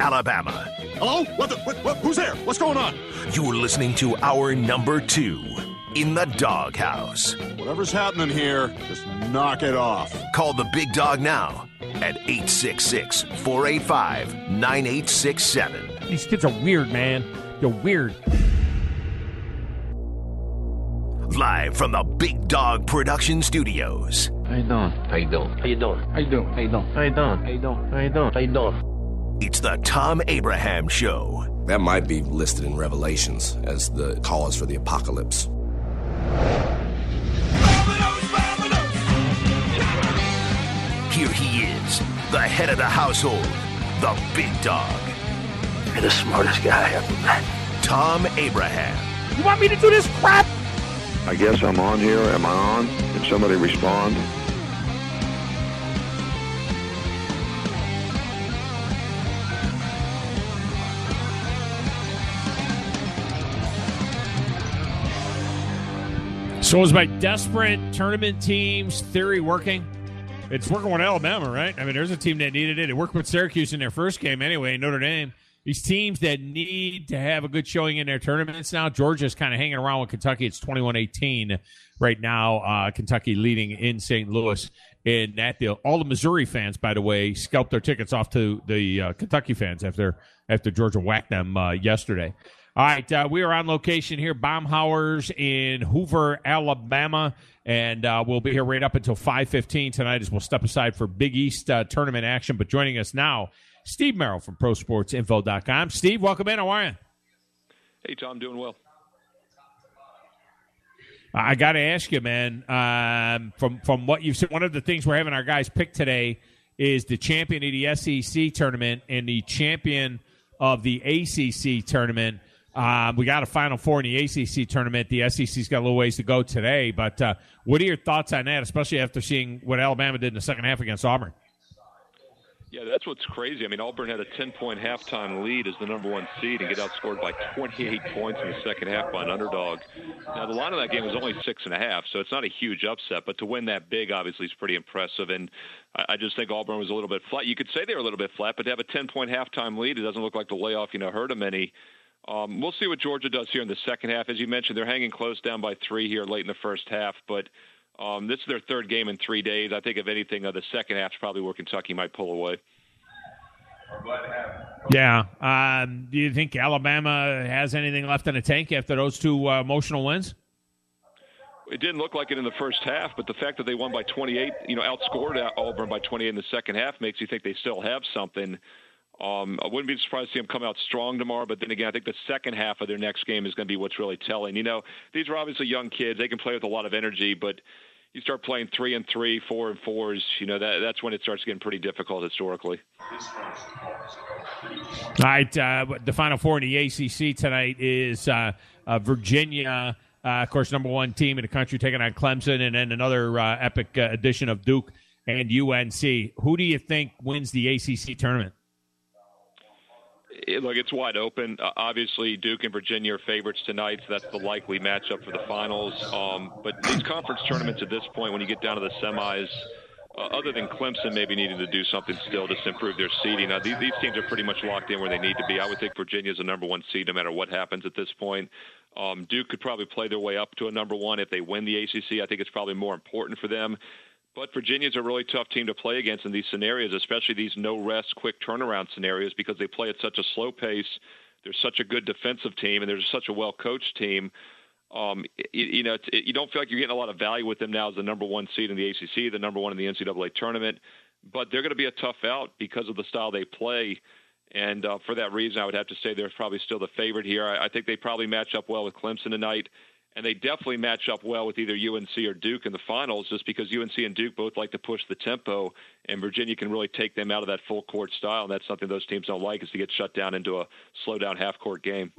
Alabama. Hello? Who's there? What's going on? You're listening to our number 2 in the Doghouse. Whatever's happening here, just knock it off. Call the big dog now at 866-485-9867. These kids are weird, man. They're weird. Live from the Big Dog Production Studios. How you doing? How you doing? How you doing? How you doing? How you doing? How you doing? How you doing? How you doing? How you doing? It's the Tom Abraham Show. That might be listed in Revelations as the cause for the apocalypse. Here he is, the head of the household, the big dog. You're the smartest guy I ever met. Tom Abraham. You want me to do this crap? I guess I'm on here. Am I on? Can somebody respond? So is my desperate tournament teams theory working? It's working with Alabama, right? I mean, there's a team that needed it. It worked with Syracuse in their first game anyway, Notre Dame. These teams that need to have a good showing in their tournaments now. Georgia's kind of hanging around with Kentucky. It's 21-18 right now. Kentucky leading in St. Louis in that deal. All the Missouri fans, by the way, scalped their tickets off to the Kentucky fans after Georgia whacked them yesterday. All right, we are on location here, Baumhauer's in Hoover, Alabama, and we'll be here right up until 5:15 tonight as we'll step aside for Big East tournament action. But joining us now, Steve Merrill from ProSportsInfo.com. Steve, welcome in. How are you? Hey, Tom, doing well. I got to ask you, man, from what you've said, one of the things we're having our guys pick today is the champion of the SEC tournament and the champion of the ACC tournament. We got a Final Four in the ACC tournament. The SEC's got a little ways to go today. But what are your thoughts on that, especially after seeing what Alabama did in the second half against Auburn? Yeah, that's what's crazy. I mean, Auburn had a 10-point halftime lead as the number 1 seed and get outscored by 28 points in the second half by an underdog. Now, the line of that game was only 6.5, so it's not a huge upset. But to win that big, obviously, is pretty impressive. And I just think Auburn was a little bit flat. You could say they were a little bit flat, but to have a 10-point halftime lead, it doesn't look like the layoff, hurt them any. We'll see what Georgia does here in the second half. As you mentioned, they're hanging close down by 3 here late in the first half. But this is their third game in 3 days. I think, if anything, the second half is probably where Kentucky might pull away. Yeah. Do you think Alabama has anything left in the tank after those two emotional wins? It didn't look like it in the first half, but the fact that they won by 28, outscored Auburn by 28 in the second half makes you think they still have something. I wouldn't be surprised to see them come out strong tomorrow, but then again, I think the second half of their next game is going to be what's really telling. These are obviously young kids. They can play with a lot of energy, but you start playing 3-3, 4-4s, that's when it starts getting pretty difficult historically. All right, the Final Four in the ACC tonight is Virginia, of course, number 1 team in the country, taking on Clemson, and then another epic edition of Duke and UNC. Who do you think wins the ACC tournament? Look, it's wide open. Obviously, Duke and Virginia are favorites tonight, so that's the likely matchup for the finals. But these conference tournaments at this point, when you get down to the semis, other than Clemson maybe needing to do something still just to improve their seeding, now, these teams are pretty much locked in where they need to be. I would think Virginia's a number 1 seed no matter what happens at this point. Duke could probably play their way up to a number 1 if they win the ACC. I think it's probably more important for them. But Virginia's a really tough team to play against in these scenarios, especially these no-rest, quick turnaround scenarios, because they play at such a slow pace. They're such a good defensive team, and they're such a well-coached team. You don't feel like you're getting a lot of value with them now as the number 1 seed in the ACC, the number 1 in the NCAA tournament. But they're going to be a tough out because of the style they play. And for that reason, I would have to say they're probably still the favorite here. I think they probably match up well with Clemson tonight. And they definitely match up well with either UNC or Duke in the finals, just because UNC and Duke both like to push the tempo, and Virginia can really take them out of that full-court style, and that's something those teams don't like, is to get shut down into a slow-down half-court game.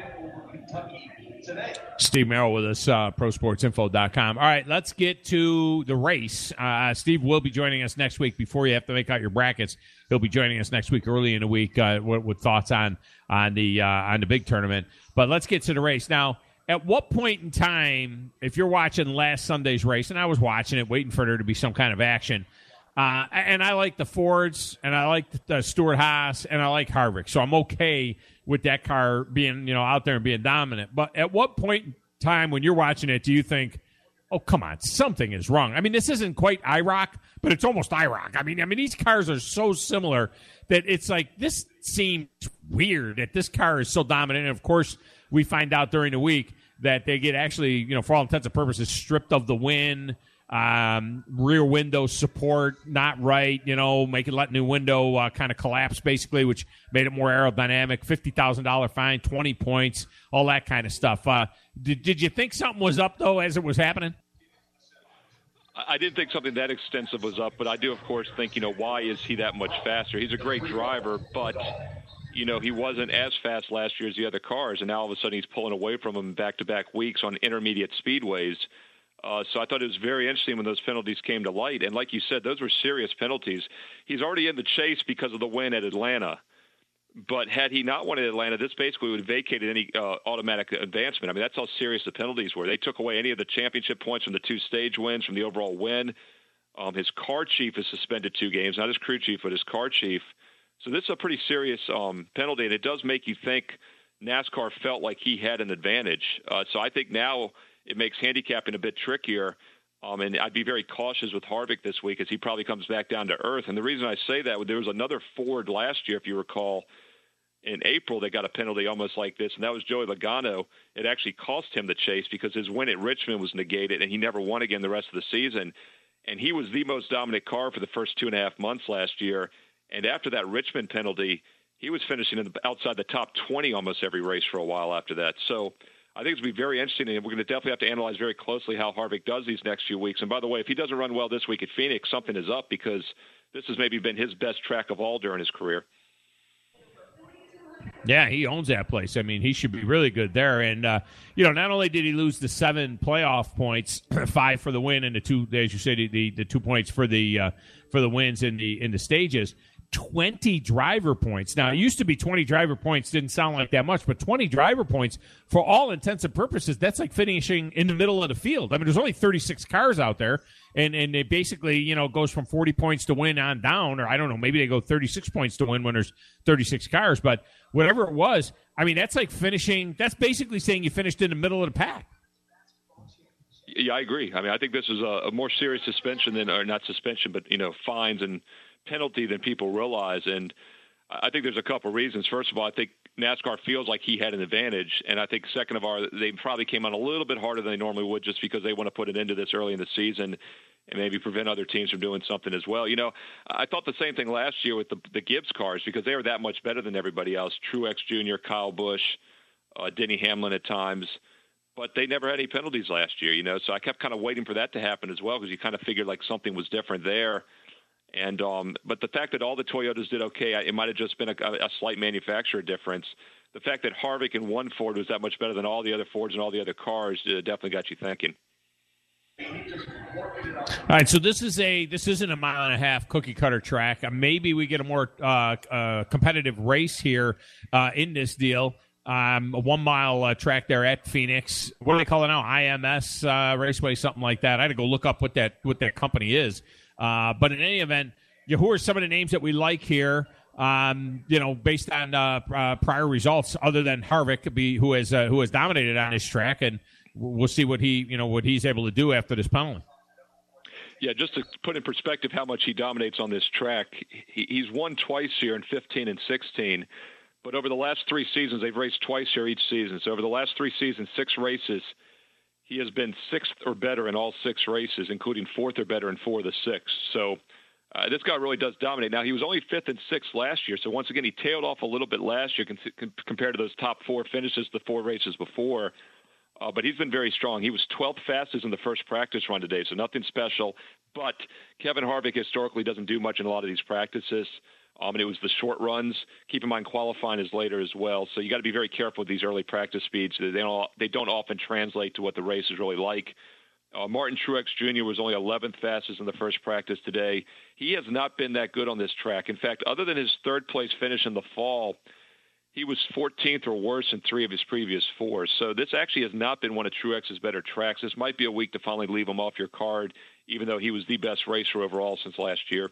Steve Merrill with us, ProSportsInfo.com. All right, let's get to the race. Steve will be joining us next week. Before you have to make out your brackets, he'll be joining us next week, early in the week, with thoughts on the big tournament. But let's get to the race now. At what point in time, if you're watching last Sunday's race, and I was watching it, waiting for there to be some kind of action, And I like the Fords, and I like the Stewart Haas, and I like Harvick. So I'm okay with that car being, out there and being dominant. But at what point in time when you're watching it do you think, oh, come on, something is wrong? I mean, this isn't quite IROC, but it's almost IROC. I mean, these cars are so similar that it's like, this seems weird that this car is so dominant. And, of course, we find out during the week that they get actually, for all intents and purposes, stripped of the win. Rear window support not right, letting the window kind of collapse basically, which made it more aerodynamic. $50,000 fine, 20 points, all that kind of stuff. Did you think something was up though as it was happening? I didn't think something that extensive was up, but I do, of course, think, why is he that much faster? He's a great driver, but, he wasn't as fast last year as the other cars, and now all of a sudden he's pulling away from him back-to-back weeks on intermediate speedways. So I thought it was very interesting when those penalties came to light. And like you said, those were serious penalties. He's already in the chase because of the win at Atlanta. But had he not won at Atlanta, this basically would have vacated any automatic advancement. I mean, that's how serious the penalties were. They took away any of the championship points from the 2 stage wins, from the overall win. His car chief is suspended 2 games, not his crew chief, but his car chief. So this is a pretty serious penalty, and it does make you think NASCAR felt like he had an advantage. So I think now it makes handicapping a bit trickier, and I'd be very cautious with Harvick this week as he probably comes back down to earth. And the reason I say that, there was another Ford last year, if you recall, in April they got a penalty almost like this, and that was Joey Logano. It actually cost him the chase because his win at Richmond was negated, and he never won again the rest of the season. And he was the most dominant car for the first 2.5 months last year. And after that Richmond penalty, he was finishing outside the top 20 almost every race for a while after that. So I think it's going to be very interesting, and we're going to definitely have to analyze very closely how Harvick does these next few weeks. And by the way, if he doesn't run well this week at Phoenix, something is up because this has maybe been his best track of all during his career. Yeah, he owns that place. I mean, he should be really good there. And, not only did he lose the 7 playoff points, 5 for the win and the 2, as you said, the 2 points for the wins in the stages, 20 driver points. Now, it used to be 20 driver points didn't sound like that much, but 20 driver points, for all intents and purposes, that's like finishing in the middle of the field. I mean, there's only 36 cars out there, and it basically, goes from 40 points to win on down, or I don't know, maybe they go 36 points to win when there's 36 cars, but whatever it was, I mean, that's like finishing, that's basically saying you finished in the middle of the pack. Yeah, I agree. I mean, I think this is a more serious suspension than, or not suspension, but, fines and penalty than people realize. And I think there's a couple of reasons. First of all, I think NASCAR feels like he had an advantage. And I think second of all, they probably came on a little bit harder than they normally would just because they want to put an end to this early in the season and maybe prevent other teams from doing something as well. I thought the same thing last year with the Gibbs cars because they were that much better than everybody else. Truex Jr., Kyle Busch, Denny Hamlin at times. But they never had any penalties last year, So I kept kind of waiting for that to happen as well because you kind of figured like something was different there. And but the fact that all the Toyotas did okay, it might have just been a slight manufacturer difference. The fact that Harvick in one Ford was that much better than all the other Fords and all the other cars definitely got you thinking. All right, so this isn't a 1.5-mile cookie cutter track. Maybe we get a more competitive race here in this deal. A 1-mile track there at Phoenix. What do they call it now? IMS Raceway, something like that. I had to go look up what that company is. But in any event, who are some of the names that we like here? Based on prior results, other than Harvick, who has dominated on this track, and we'll see what he's able to do after this penalty. Yeah, just to put in perspective how much he dominates on this track, he's won twice here in 15 and 16. But over the last 3 seasons, they've raced twice here each season. So over the last 3 seasons, 6 races, he has been 6th or better in all 6 races, including 4th or better in 4 of the 6. So this guy really does dominate. Now, he was only 5th and 6th last year. So once again, he tailed off a little bit last year compared to those top 4 finishes the 4 races before. But he's been very strong. He was 12th fastest in the first practice run today, so nothing special. But Kevin Harvick historically doesn't do much in a lot of these practices. And it was the short runs. Keep in mind, qualifying is later as well. So you got to be very careful with these early practice speeds. They don't often translate to what the race is really like. Martin Truex Jr. was only 11th fastest in the first practice today. He has not been that good on this track. In fact, other than his 3rd place finish in the fall, he was 14th or worse in 3 of his previous 4. So this actually has not been one of Truex's better tracks. This might be a week to finally leave him off your card even though he was the best racer overall since last year.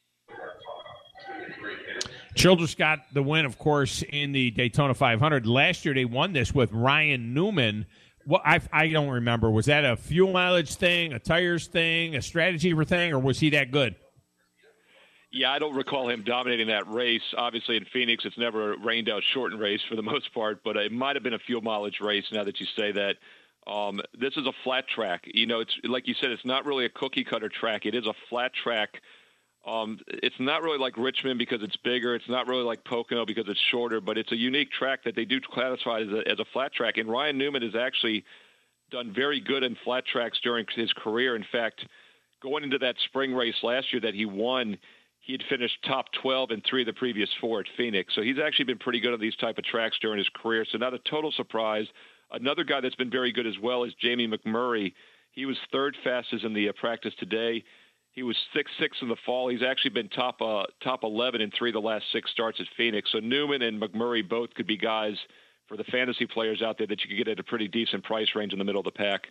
Childress got the win, of course, in the Daytona 500. Last year they won this with Ryan Newman. Well, I don't remember. Was that a fuel mileage thing, a tires thing, a strategy thing, or was he that good? Yeah, I don't recall him dominating that race. Obviously, in Phoenix, it's never a rained-out shortened race for the most part, but it might have been a fuel mileage race now that you say that. This is a flat track. It's like you said, it's not really a cookie-cutter track. It is a flat track. It's not really like Richmond because it's bigger. It's not really like Pocono because it's shorter, but it's a unique track that they do classify as a flat track. And Ryan Newman has actually done very good in flat tracks during his career. In fact, going into that spring race last year that he won, he had finished top 12 in 3 of the previous 4 at Phoenix. So he's actually been pretty good on these type of tracks during his career. So not a total surprise. Another guy that's been very good as well is Jamie McMurray. He was 3rd fastest in the practice today. He was 6'6" in the fall. He's actually been top 11 in 3 of the last 6 starts at Phoenix. So Newman and McMurray both could be guys for the fantasy players out there that you could get at a pretty decent price range in the middle of the pack.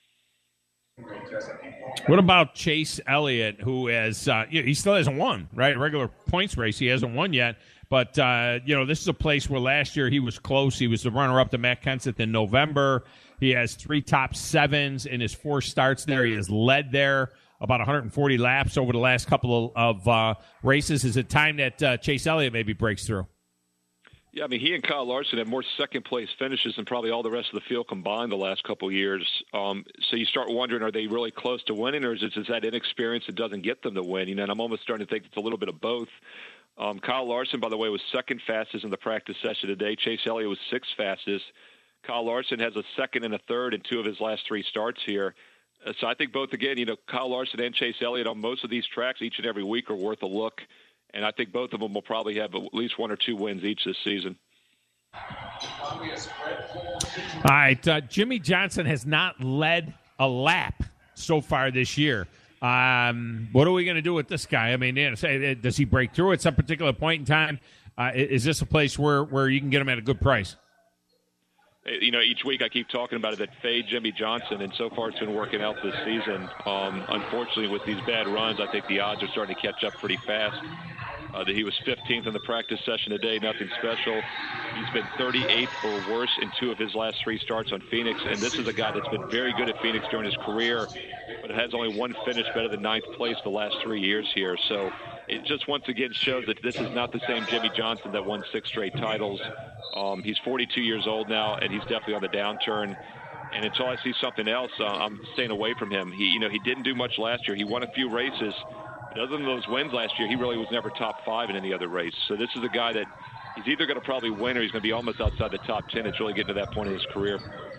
What about Chase Elliott, who has he still hasn't won, right? A regular points race, he hasn't won yet. But, this is a place where last year he was close. He was the runner-up to Matt Kenseth in November. He has 3 top 7s in his 4 starts there. He has led there about 140 laps over the last couple of races. Is it time that Chase Elliott maybe breaks through? Yeah, I mean, he and Kyle Larson have more second-place finishes than probably all the rest of the field combined the last couple of years. So you start wondering, are they really close to winning, or is it just that inexperience that doesn't get them to win? And I'm almost starting to think it's a little bit of both. Kyle Larson, by the way, was 2nd fastest in the practice session today. Chase Elliott was 6th fastest. Kyle Larson has a 2nd and a 3rd in 2 of his last 3 starts here. So I think both, again, Kyle Larson and Chase Elliott on most of these tracks each and every week are worth a look. And I think both of them will probably have at least 1 or 2 wins each this season. All right. Jimmy Johnson has not led a lap so far this year. What are we going to do with this guy? I mean, does he break through at some particular point in time? Is this a place where you can get him at a good price? Each week I keep talking about it, that fade Jimmy Johnson, and so far it's been working out this season. Unfortunately, with these bad runs, I think the odds are starting to catch up pretty fast. He was 15th in the practice session today, nothing special. He's been 38th or worse in 2 of his last 3 starts on Phoenix, and this is a guy that's been very good at Phoenix during his career, but has only 1 finish better than 9th place the last 3 years here. So it just once again shows that this is not the same Jimmy Johnson that won 6 straight titles. He's 42 years old now, and he's definitely on the downturn. And until I see something else, I'm staying away from him. He didn't do much last year. He won a few races, but other than those wins last year, he really was never top 5 in any other race. So this is a guy that he's either going to probably win or he's going to be almost outside the top 10. It's really getting to that point in his career.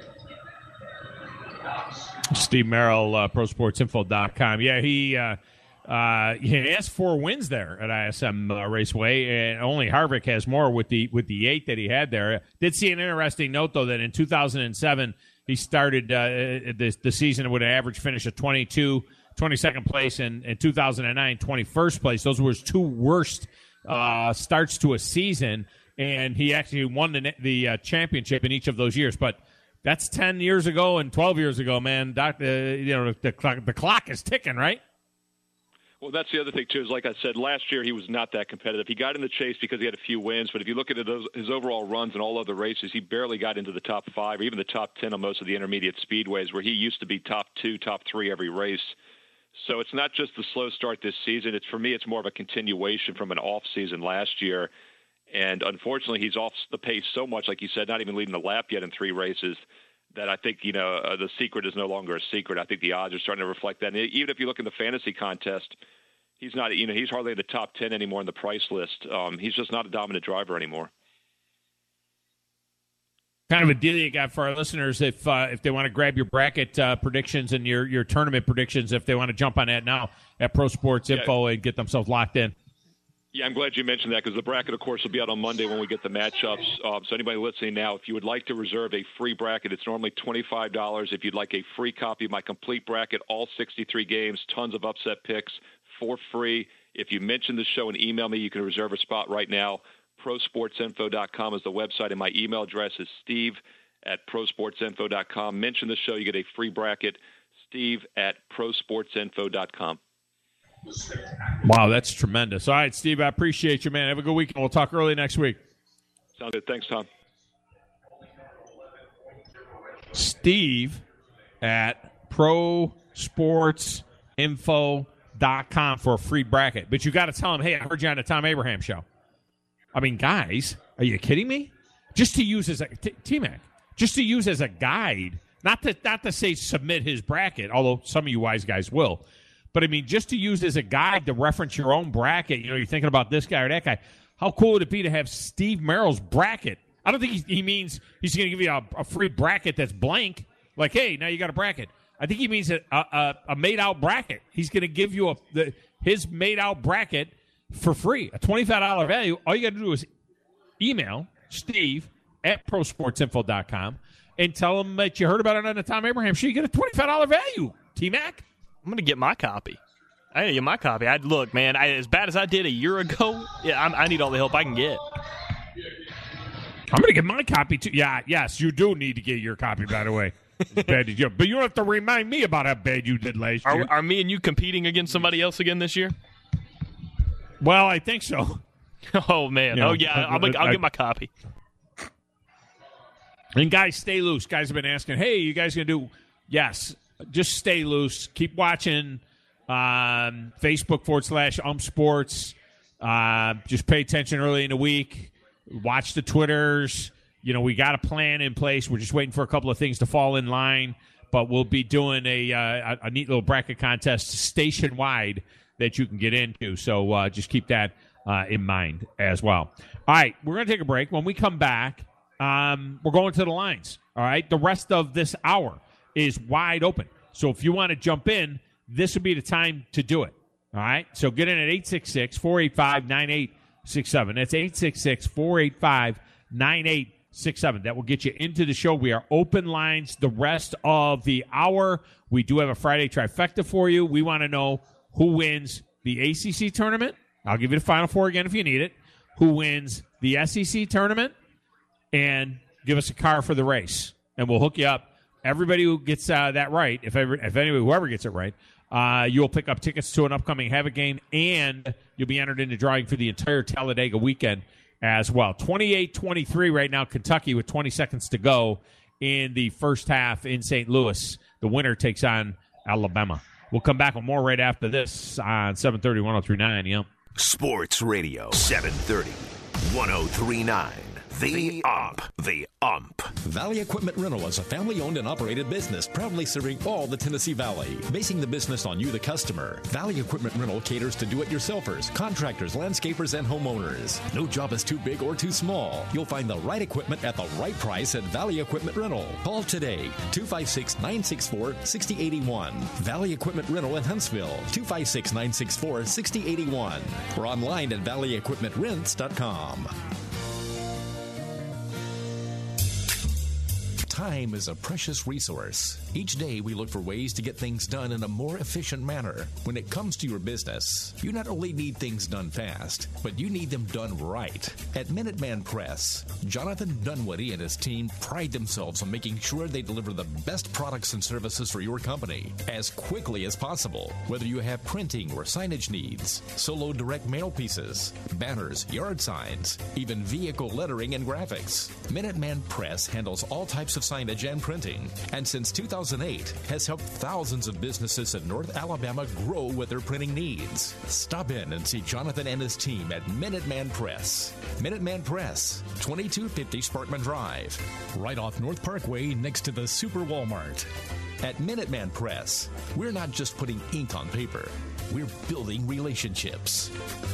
Steve Merrill, ProSportsInfo.com. Yeah, he has 4 wins there at ISM Raceway, and only Harvick has more with the 8 that he had there. Did see an interesting note, though, that in 2007 he started the season with an average finish of 22nd place, and in 2009, 21st place. Those were his 2 worst starts to a season, and he actually won the championship in each of those years. But that's 10 years ago and 12 years ago, man. The clock is ticking, right? Well, that's the other thing, too, is like I said, last year he was not that competitive. He got in the chase because he had a few wins, but if you look at his overall runs in all other races, he barely got into the top 5 or even the top 10 on most of the intermediate speedways, where he used to be top 2, top 3 every race. So it's not just the slow start this season. For me, it's more of a continuation from an off season last year. And unfortunately, he's off the pace so much, like you said, not even leading the lap yet in 3 races, that I think, the secret is no longer a secret. I think the odds are starting to reflect that. And even if you look in the fantasy contest, he's not, he's hardly in the top 10 anymore in the price list. He's just not a dominant driver anymore. Kind of a deal you got for our listeners if they want to grab your bracket predictions and your tournament predictions, if they want to jump on that now at Pro Sports Info and get themselves locked in. Yeah, I'm glad you mentioned that, because the bracket, of course, will be out on Monday when we get the matchups. So anybody listening now, if you would like to reserve a free bracket, it's normally $25. If you'd like a free copy of my complete bracket, all 63 games, tons of upset picks for free. If you mention the show and email me, you can reserve a spot right now. ProSportsInfo.com is the website, and my email address is steve@ProSportsInfo.com. Mention the show, you get a free bracket. steve@prosportsinfo.com. Wow, that's tremendous. All right, Steve, I appreciate you, man. Have a good weekend. We'll talk early next week. Sounds good. Thanks, Tom. Steve at prosportsinfo.com for a free bracket. But you got to tell him, hey, I heard you on the Tom Abraham show. I mean, guys, are you kidding me? Just to use as a T-Mac, just to use as a guide, not to say submit his bracket, although some of you wise guys will. But, I mean, just to use as a guide to reference your own bracket. You know, you're thinking about this guy or that guy. How cool would it be to have Steve Merrill's bracket? I don't think he means he's going to give you a free bracket that's blank. Like, hey, now you got a bracket. I think he means a made-out bracket. He's going to give you his made-out bracket for free, a $25 value. All you got to do is email Steve at prosportsinfo.com and tell him that you heard about it on the Tom Abraham show. You get a $25 value, T-Mac. I'm going to get my copy. I need to get my copy. Look, man, as bad as I did a year ago, I need all the help I can get. I'm going to get my copy, too. Yeah, yes, you do need to get your copy, by the way. Bad you, but you don't have to remind me about how bad you did last year. Are me and you competing against somebody else again this year? Well, I think so. Oh, man. You know, I'll get my copy. And guys, stay loose. Guys have been asking, hey, you guys going to do? Yes, just stay loose. Keep watching Facebook.com/UmpSports. Just pay attention early in the week. Watch the Twitters. You know, we got a plan in place. We're just waiting for a couple of things to fall in line. But we'll be doing a neat little bracket contest station-wide that you can get into. So just keep that in mind as well. All right, we're going to take a break. When we come back, we're going to the lines. All right, the rest of this hour is wide open. So if you want to jump in, this would be the time to do it. All right, so get in at 866-485-9867. That's 866-485-9867. That will get you into the show. We are open lines the rest of the hour. We do have a Friday trifecta for you. We want to know who wins the ACC tournament. I'll give you the Final Four again if you need it. Who wins the SEC tournament, and give us a car for the race, and we'll hook you up. Everybody who gets that right, whoever gets it right, you'll pick up tickets to an upcoming Havoc game, and you'll be entered into drawing for the entire Talladega weekend as well. 28-23 right now, Kentucky with 20 seconds to go in the first half in St. Louis. The winner takes on Alabama. We'll come back with more right after this on 730 1039. Yep. Sports Radio 730 1039. The Ump. Valley Equipment Rental is a family-owned and operated business proudly serving all the Tennessee Valley. Basing the business on you, the customer, Valley Equipment Rental caters to do-it-yourselfers, contractors, landscapers, and homeowners. No job is too big or too small. You'll find the right equipment at the right price at Valley Equipment Rental. Call today, 256-964-6081. Valley Equipment Rental in Huntsville, 256-964-6081. Or online at valleyequipmentrents.com. Time is a precious resource. Each day we look for ways to get things done in a more efficient manner. When it comes to your business, you not only need things done fast, but you need them done right. At Minuteman Press, Jonathan Dunwoody and his team pride themselves on making sure they deliver the best products and services for your company as quickly as possible. Whether you have printing or signage needs, solo direct mail pieces, banners, yard signs, even vehicle lettering and graphics, Minuteman Press handles all types of signage and printing, and since 2008 has helped thousands of businesses in North Alabama grow with their printing needs. Stop in and see Jonathan and his team at Minuteman Press. Minuteman Press, 2250 Sparkman Drive, right off North Parkway next to the Super Walmart. At Minuteman Press, we're not just putting ink on paper, we're building relationships.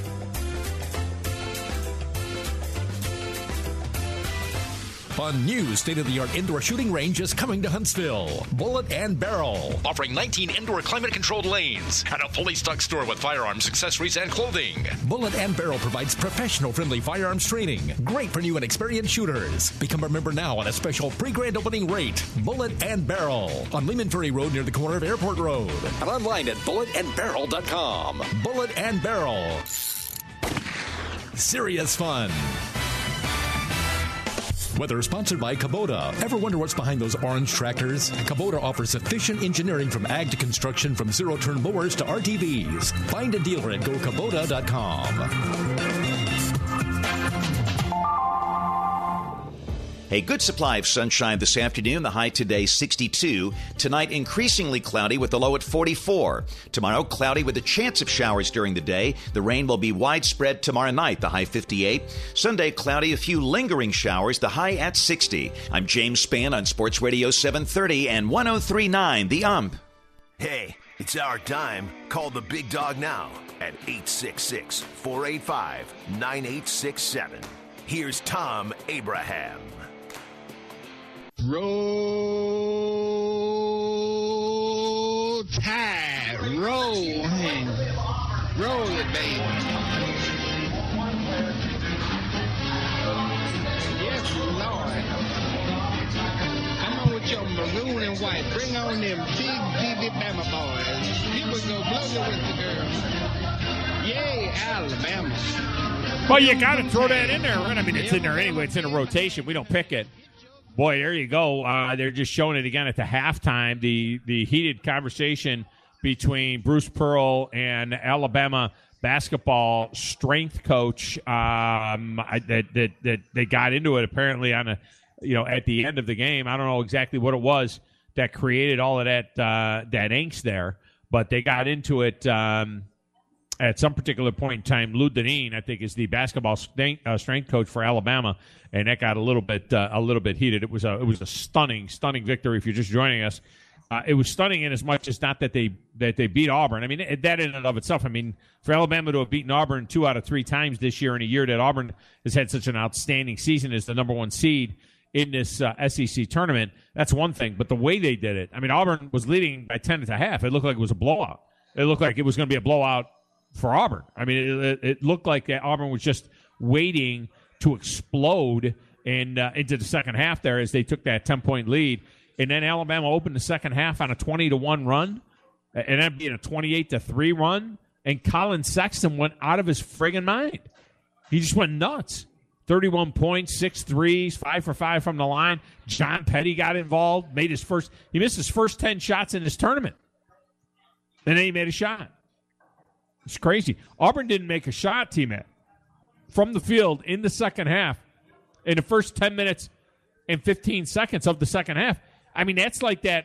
A new state-of-the-art indoor shooting range is coming to Huntsville. Bullet and Barrel, offering 19 indoor climate-controlled lanes and a fully stocked store with firearms, accessories, and clothing. Bullet and Barrel provides professional-friendly firearms training, great for new and experienced shooters. Become a member now at a special pre-grand opening rate. Bullet and Barrel on Lehman Ferry Road near the corner of Airport Road. And online at bulletandbarrel.com. Bullet and Barrel. Serious fun. Weather sponsored by Kubota. Ever wonder what's behind those orange tractors? Kubota offers efficient engineering from ag to construction, from zero-turn mowers to RTVs. Find a dealer at GoKubota.com. A good supply of sunshine this afternoon. The high today 62. Tonight increasingly cloudy with the low at 44. Tomorrow cloudy with a chance of showers during the day. The rain will be widespread tomorrow night. The high 58. Sunday cloudy, a few lingering showers. The high at 60. I'm James Spann on Sports Radio 730 and 103.9 The Ump. Hey, it's our time. Call the big dog now at 866-485-9867. Here's Tom Abraham. Roll Tide, roll, honey. Roll it, baby. Yes, Lord. Come on with your maroon and white. Bring on them big Bama boys. People go blow your whistle, girl. Yay, Alabama. Well, you got to throw that in there, right? I mean, it's in there anyway. It's in a rotation. We don't pick it. Boy, there you go. They're just showing it again at the halftime. The heated conversation between Bruce Pearl and Alabama basketball strength coach. That they got into it apparently on at the end of the game. I don't know exactly what it was that created all of that angst there, but they got into it at some particular point in time. Lou Deneen, I think, is the basketball strength coach for Alabama, and that got a little bit heated. It was a stunning victory. If you're just joining us, it was stunning in as much as not that they beat Auburn. I mean, that in and of itself. I mean, for Alabama to have beaten Auburn 2 out of 3 times this year in a year that Auburn has had such an outstanding season as the number 1 seed in this SEC tournament, that's one thing. But the way they did it, I mean, Auburn was leading by 10 at the half. It looked like it was a blowout. It looked like it was going to be a blowout for Auburn. I mean, it looked like Auburn was just waiting to explode into the second half there as they took that 10-point lead. And then Alabama opened the second half on a 20-1 run, and then being a 28-3 run. And Colin Sexton went out of his friggin' mind. He just went nuts. 31 points, 6 threes, 5 for 5 from the line. John Petty got involved, he missed his first 10 shots in this tournament. And then he made a shot. It's crazy. Auburn didn't make a shot, T-Mac, from the field in the second half in the first 10 minutes and 15 seconds of the second half. I mean, that's like that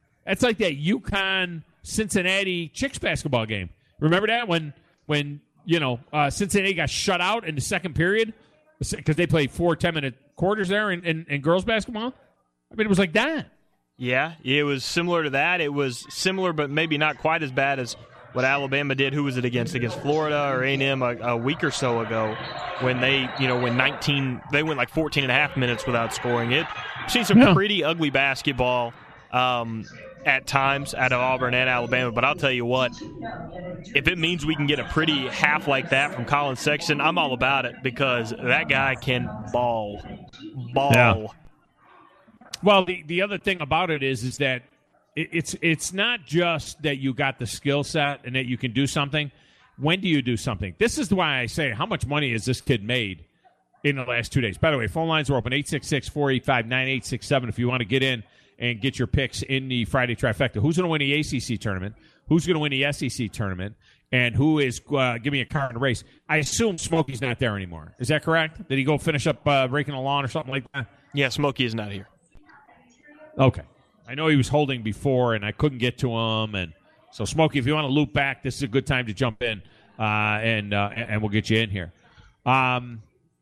UConn-Cincinnati Chicks basketball game. Remember that when Cincinnati got shut out in the second period because they played 4 10-minute quarters there in girls basketball? I mean, it was like that. Yeah, it was similar to that. It was similar, but maybe not quite as bad as what Alabama did. Who was it against? Against Florida or A&M a week or so ago when they went like 14 and a half minutes without scoring. I've seen some pretty ugly basketball at times out of Auburn and Alabama, but I'll tell you what, if it means we can get a pretty half like that from Colin Sexton, I'm all about it because that guy can ball. Yeah. Well, the other thing about it is that it's not just that you got the skill set and that you can do something. When do you do something? This is why I say, how much money has this kid made in the last 2 days? By the way, phone lines are open, 866-485-9867 if you want to get in and get your picks in the Friday trifecta. Who's going to win the ACC tournament? Who's going to win the SEC tournament? And who is give me a car in the race? I assume Smokey's not there anymore. Is that correct? Did he go finish up raking the lawn or something like that? Yeah, Smokey is not here. Okay. I know he was holding before, and I couldn't get to him. And so, Smokey, if you want to loop back, this is a good time to jump in, and we'll get you in here. When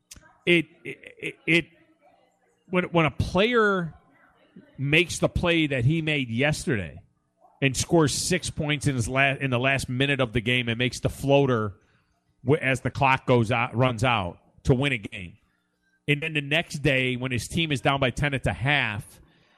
a player makes the play that he made yesterday and scores 6 points in the last minute of the game and makes the floater as the clock runs out to win a game, and then the next day when his team is down by 10 at the half,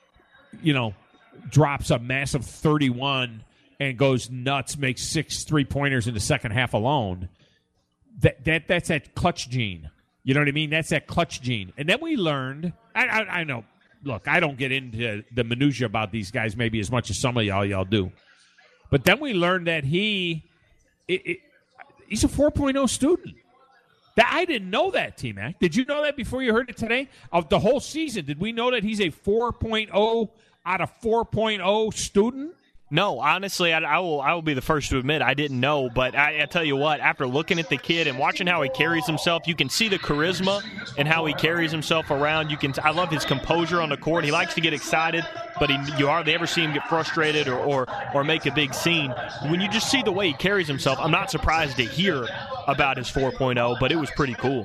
drops a massive 31 and goes nuts, makes 6 3-pointers in the second half alone. That's that clutch gene. You know what I mean? That's that clutch gene. And then we learned, I know, look, I don't get into the minutia about these guys maybe as much as some of y'all do. But then we learned that he's a 4.0 student. I didn't know that, T-Mac. Did you know that before you heard it today? Of the whole season, did we know that he's a 4.0 out of 4.0 student? No, honestly, I will be the first to admit I didn't know. But I tell you what, after looking at the kid and watching how he carries himself, you can see the charisma and how he carries himself around. I love his composure on the court. He likes to get excited, but you hardly ever see him get frustrated or make a big scene. When you just see the way he carries himself, I'm not surprised to hear about his 4.0, but it was pretty cool.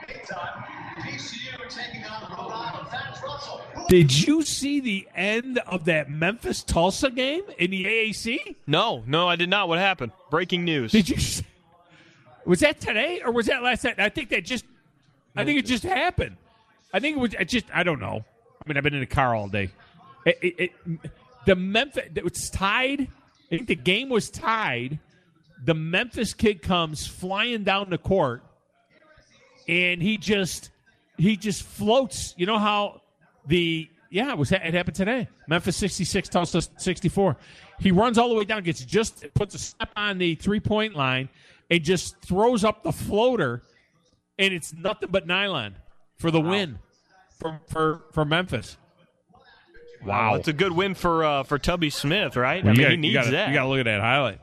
Did you see the end of that Memphis-Tulsa game in the AAC? No, I did not. What happened? Breaking news. Did you? Was that today or was that last night? I think it just happened. I think it was I don't know. I mean, I've been in the car all day. The Memphis, it was tied. I think the game was tied. The Memphis kid comes flying down the court, and he just floats. You know how it happened today. Memphis 66, Tulsa 64. He runs all the way down, puts a step on the 3-point line, and just throws up the floater, and it's nothing but nylon for the win for Memphis. Wow, it's a good win for Tubby Smith, right? I mean, he needs that. You got to look at that highlight.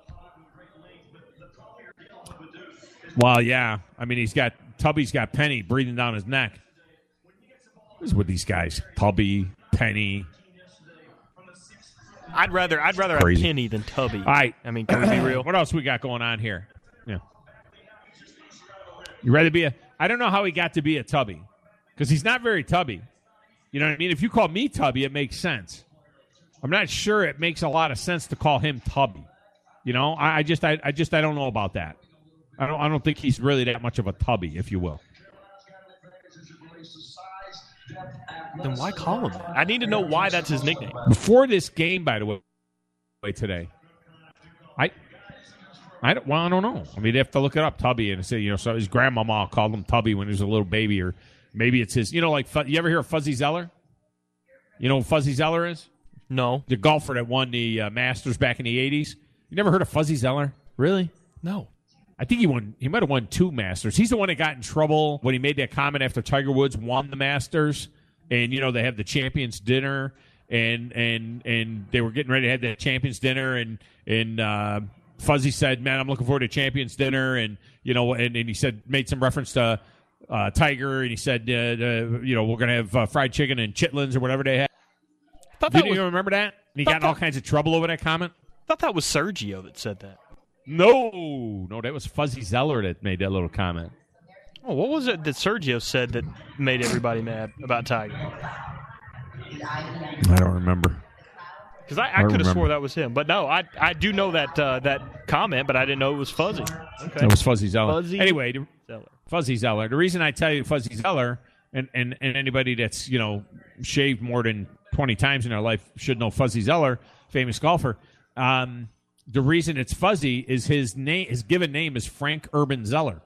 Well, yeah. I mean, Tubby's got Penny breathing down his neck. What is with these guys? Tubby, Penny. I'd rather have Penny than Tubby. All right. I mean, can we be real? What else we got going on here? Yeah. You rather be I don't know how he got to be a Tubby, because he's not very Tubby. You know what I mean? If you call me Tubby, it makes sense. I'm not sure it makes a lot of sense to call him Tubby. You know, I don't know about that. I don't think he's really that much of a Tubby, if you will. Then why call him that? I need to know why that's his nickname. Before this game, by the way, today, I don't know. I mean, they have to look it up, Tubby, and say, so his grandmama called him Tubby when he was a little baby, or maybe it's his, like, you ever hear of Fuzzy Zeller? You know who Fuzzy Zeller is? No. The golfer that won the Masters back in the 80s. You never heard of Fuzzy Zeller? Really? No. I think he might have won 2 Masters. He's the one that got in trouble when he made that comment after Tiger Woods won the Masters. And, they have the Champions Dinner, and they were getting ready to have that Champions Dinner, and Fuzzy said, man, I'm looking forward to Champions Dinner, and, and he said, made some reference to Tiger, and he said, we're going to have fried chicken and chitlins or whatever they had. Didn't you remember that? And he got in all kinds of trouble over that comment? I thought that was Sergio that said that. No, that was Fuzzy Zeller that made that little comment. Oh, what was it that Sergio said that made everybody mad about Tiger? I don't remember. Because I could have swore that was him. But no, I do know that comment, but I didn't know it was Fuzzy. Okay. It was Fuzzy Zeller. Fuzzy Zeller. The reason I tell you Fuzzy Zeller, and anybody that's, shaved more than 20 times in their life should know Fuzzy Zeller, famous golfer. The reason it's Fuzzy is his given name is Frank Urban Zeller.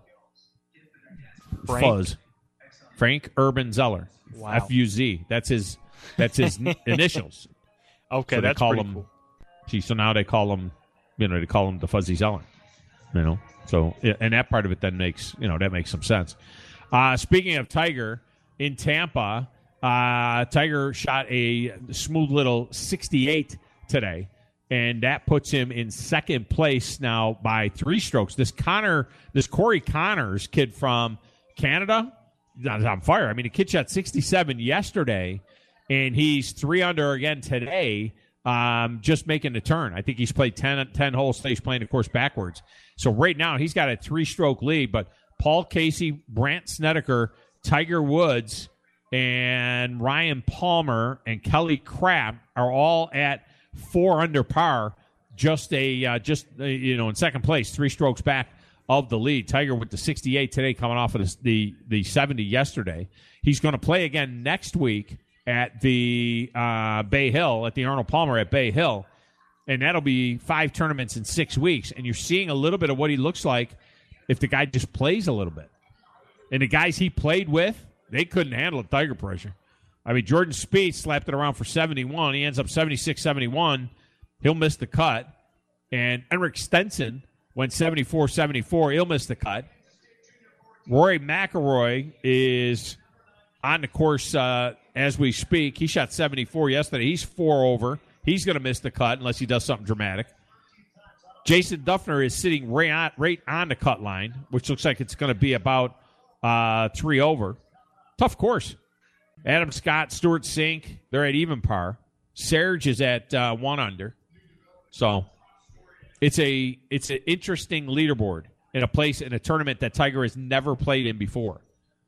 Fuzz. Frank Urban Zeller. Wow. F-U-Z. That's his initials. Okay, so that's pretty cool. See, so now they call him, they call him the Fuzzy Zeller. So, and that part of it then makes, that makes some sense. Speaking of Tiger, in Tampa, Tiger shot a smooth little 68 today. And that puts him in second place now by 3 strokes. This Corey Connors kid from Canada, is on fire. I mean, the kid shot 67 yesterday, and he's 3 under again today, just making the turn. I think he's played 10 holes. He's playing the course backwards. So right now he's got a 3-stroke lead, but Paul Casey, Brandt Snedeker, Tiger Woods, and Ryan Palmer and Kelly Crabb are all at 4 under par, in second place, 3 strokes back of the lead. Tiger with the 68 today, coming off of the 70 yesterday. He's going to play again next week at the Bay Hill, at the Arnold Palmer at Bay Hill, and that'll be 5 tournaments in 6 weeks. And you're seeing a little bit of what he looks like if the guy just plays a little bit. And the guys he played with, they couldn't handle the Tiger pressure. I mean, Jordan Spieth slapped it around for 71. He ends up 76-71. He'll miss the cut. And Henrik Stenson went 74-74. He'll miss the cut. Rory McIlroy is on the course as we speak. He shot 74 yesterday. He's 4 over. He's going to miss the cut unless he does something dramatic. Jason Duffner is sitting right on the cut line, which looks like it's going to be about 3 over. Tough course. Adam Scott, Stuart Sink, they're at even par. Serge is at 1 under. So it's an interesting leaderboard in a tournament that Tiger has never played in before.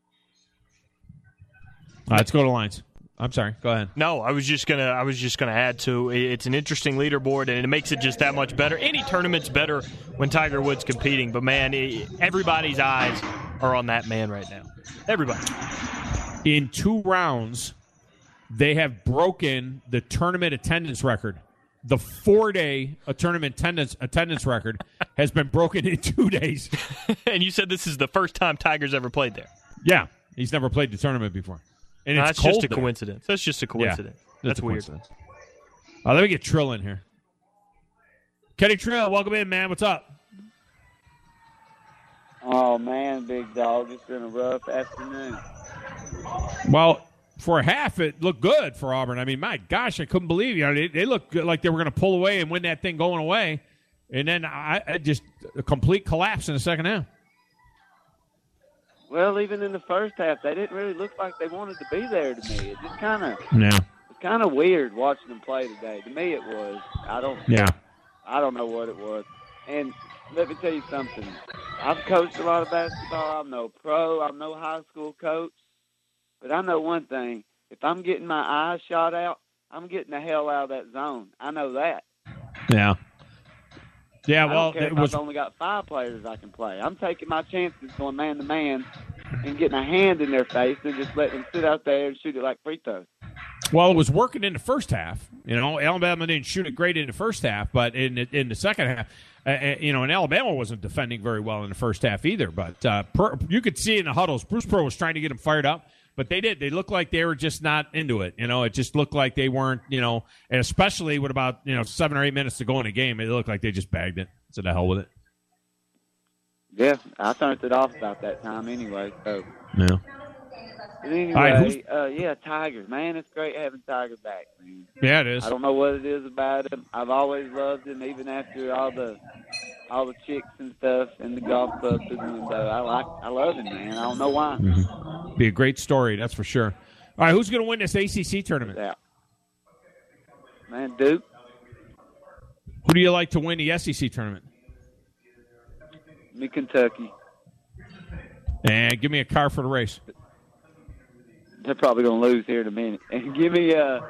Let's go to lines. I'm sorry. Go ahead. No, I was just gonna add to it's an interesting leaderboard, and it makes it just that much better. Any tournament's better when Tiger Woods competing, but man, everybody's eyes are on that man right now. Everybody. In 2 rounds, they have broken the tournament attendance record. The 4-day tournament attendance record has been broken in 2 days. And you said this is the first time Tiger's ever played there. Yeah, he's never played the tournament before. And no, it's that's cold just a there. coincidence. That's just a coincidence. Yeah, that's weird. Let me get Trill in here. Kenny Trill, welcome in, man. What's up? Oh, man, big dog. It's been a rough afternoon. Well, for a half, it looked good for Auburn. I mean, my gosh, I couldn't believe it. They looked like they were going to pull away and win that thing going away. And then I just a complete collapse in the second half. Well, even in the first half, they didn't really look like they wanted to be there to me. It just kind of it's kind of weird watching them play today. To me, it was. I don't know what it was. And let me tell you something. I've coached a lot of basketball. I'm no pro. I'm no high school coach. But I know one thing. If I'm getting my eyes shot out, I'm getting the hell out of that zone. I know that. Yeah. Yeah, I well, don't care if I've only got 5 players I can play. I'm taking my chances going man-to-man and getting a hand in their face and just letting them sit out there and shoot it like free throws. Well, it was working in the first half. Alabama didn't shoot it great in the first half, but in the second half, and Alabama wasn't defending very well in the first half either. But you could see in the huddles, Bruce Pearl was trying to get them fired up. But they did. They looked like they were just not into it. It just looked like they weren't, and especially with about, 7 or 8 minutes to go in the game, it looked like they just bagged it. So the hell with it. Yeah, I turned it off about that time anyway. So. Yeah. But anyway, All right, Tigers. Man, it's great having Tiger back, man. Yeah, it is. I don't know what it is about him. I've always loved him, even after all the chicks and stuff and the golf clubs. I love him, man. I don't know why. Mm-hmm. Be a great story, that's for sure. All right, who's going to win this ACC tournament? Yeah. Man, Duke. Who do you like to win the SEC tournament? Me, Kentucky. And give me a car for the race. They're probably going to lose here in a minute. And give me man,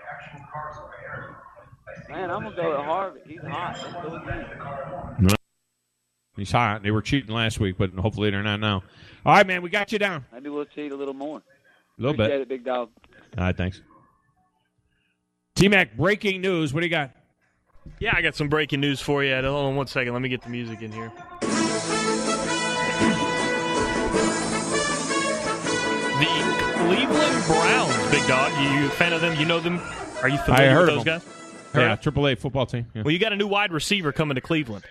I'm going to go to Harvard. He's hot. Let's go again. No. He's hot. They were cheating last week, but hopefully they're not now. All right, man, we got you down. Maybe we'll cheat a little more. A little Appreciate bit. it, big dog. All right, thanks. T-Mac, breaking news. What do you got? Yeah, I got some breaking news for you. Hold on 1 second. Let me get the music in here. The Cleveland Browns, big dog. You a fan of them? You know them? Are you familiar with those guys? Yeah, AAA football team. Yeah. Well, you got a new wide receiver coming to Cleveland.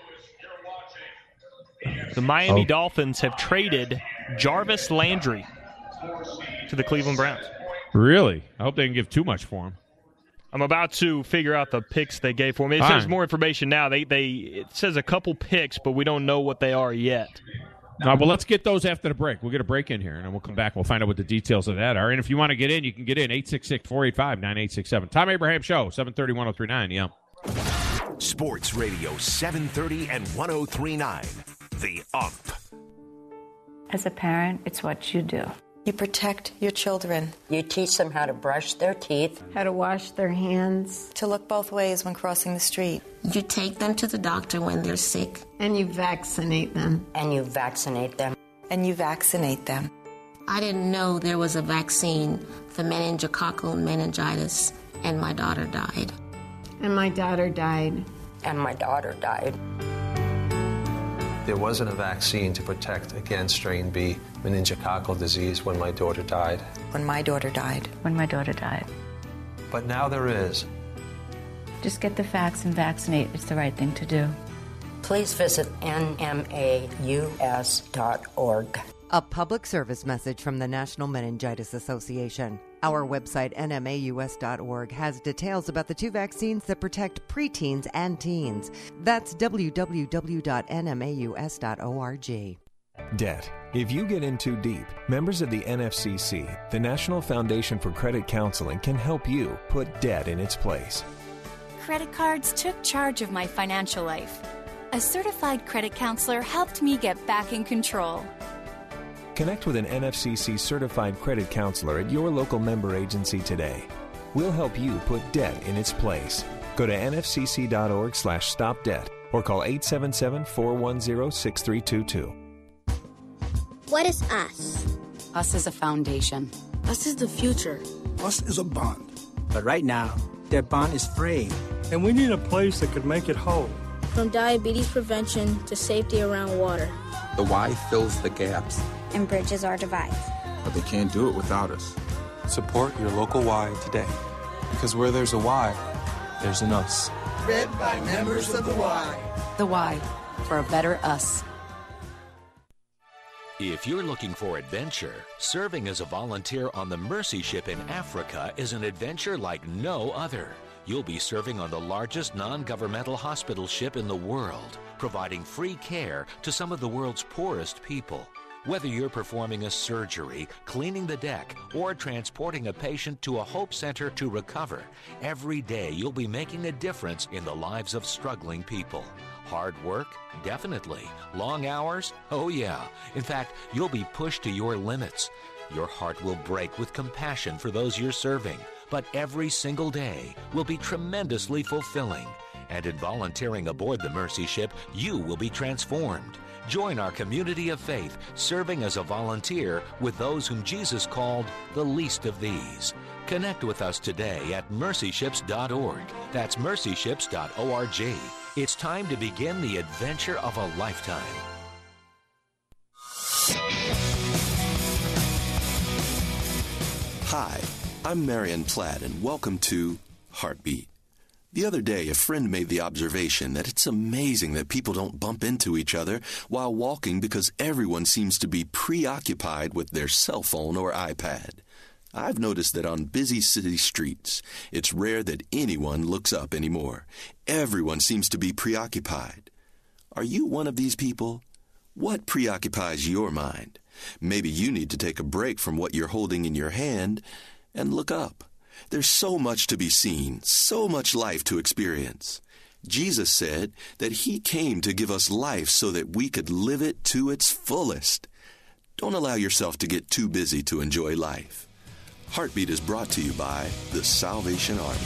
The Miami Dolphins have traded Jarvis Landry to the Cleveland Browns. Really? I hope they didn't give too much for him. I'm about to figure out the picks they gave for him. It says more information now. It says a couple picks, but we don't know what they are yet. Well, let's get those after the break. We'll get a break in here, and then we'll come back. We'll find out what the details of that are. And if you want to get in, you can get in. 866-485-9867. Tom Abraham Show, 730-1039. Yeah. Sports Radio 730 and 1039. The Ump. As a parent, it's what you do. You protect your children. You teach them how to brush their teeth, how to wash their hands, to look both ways when crossing the street. You take them to the doctor when they're sick. And you vaccinate them. And you vaccinate them. And you vaccinate them. I didn't know there was a vaccine for meningococcal meningitis, and my daughter died. And my daughter died. And my daughter died. There wasn't a vaccine to protect against strain B meningococcal disease when my daughter died. When my daughter died. When my daughter died. But now there is. Just get the facts and vaccinate. It's the right thing to do. Please visit nmaus.org. A public service message from the National Meningitis Association. Our website, nmaus.org, has details about the two vaccines that protect preteens and teens. That's www.nmaus.org. Debt. If you get in too deep, members of the NFCC, the National Foundation for Credit Counseling, can help you put debt in its place. Credit cards took charge of my financial life. A certified credit counselor helped me get back in control. Connect with an NFCC certified credit counselor at your local member agency today. We'll help you put debt in its place. Go to nfcc.org/stopdebt or call 877-410-6322. What is us? Us is a foundation. Us is the future. Us is a bond. But right now, that bond is fraying, and we need a place that could make it whole. From diabetes prevention to safety around water. The Y fills the gaps and bridges our divides. But they can't do it without us. Support your local Y today, because where there's a Y, there's an us. Read by members of the Y. The Y, for a better us. If you're looking for adventure, serving as a volunteer on the Mercy Ship in Africa is an adventure like no other. You'll be serving on the largest non-governmental hospital ship in the world, providing free care to some of the world's poorest people. Whether you're performing a surgery, cleaning the deck, or transporting a patient to a hope center to recover, every day you'll be making a difference in the lives of struggling people. Hard work? Definitely. Long hours? Oh yeah. In fact, you'll be pushed to your limits. Your heart will break with compassion for those you're serving, but every single day will be tremendously fulfilling. And in volunteering aboard the Mercy Ship, you will be transformed. Join our community of faith, serving as a volunteer with those whom Jesus called the least of these. Connect with us today at mercyships.org. That's mercyships.org. It's time to begin the adventure of a lifetime. Hi, I'm Marion Platt, and welcome to Heartbeat. The other day, a friend made the observation that it's amazing that people don't bump into each other while walking because everyone seems to be preoccupied with their cell phone or iPad. I've noticed that on busy city streets, it's rare that anyone looks up anymore. Everyone seems to be preoccupied. Are you one of these people? What preoccupies your mind? Maybe you need to take a break from what you're holding in your hand and look up. There's so much to be seen, so much life to experience. Jesus said that He came to give us life so that we could live it to its fullest. Don't allow yourself to get too busy to enjoy life. Heartbeat is brought to you by the Salvation Army.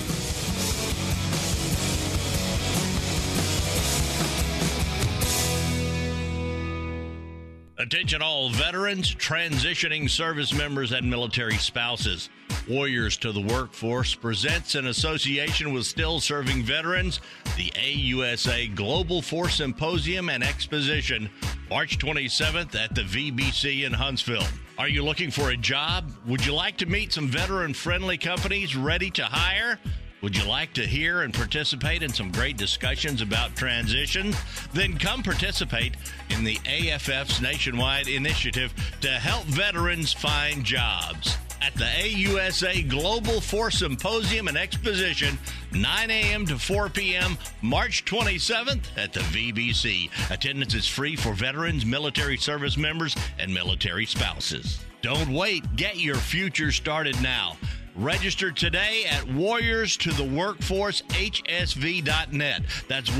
Attention all veterans, transitioning service members, and military spouses. Warriors to the Workforce presents, in association with Still Serving Veterans, the AUSA Global Force Symposium and Exposition, March 27th at the VBC in Huntsville. Are you looking for a job? Would you like to meet some veteran-friendly companies ready to hire? Would you like to hear and participate in some great discussions about transition? Then come participate in the AFF's nationwide initiative to help veterans find jobs. At the AUSA Global Force Symposium and Exposition, 9 a.m. to 4 p.m., March 27th at the VBC. Attendance is free for veterans, military service members, and military spouses. Don't wait. Get your future started now. Register today at warriorstotheworkforcehsv.net. That's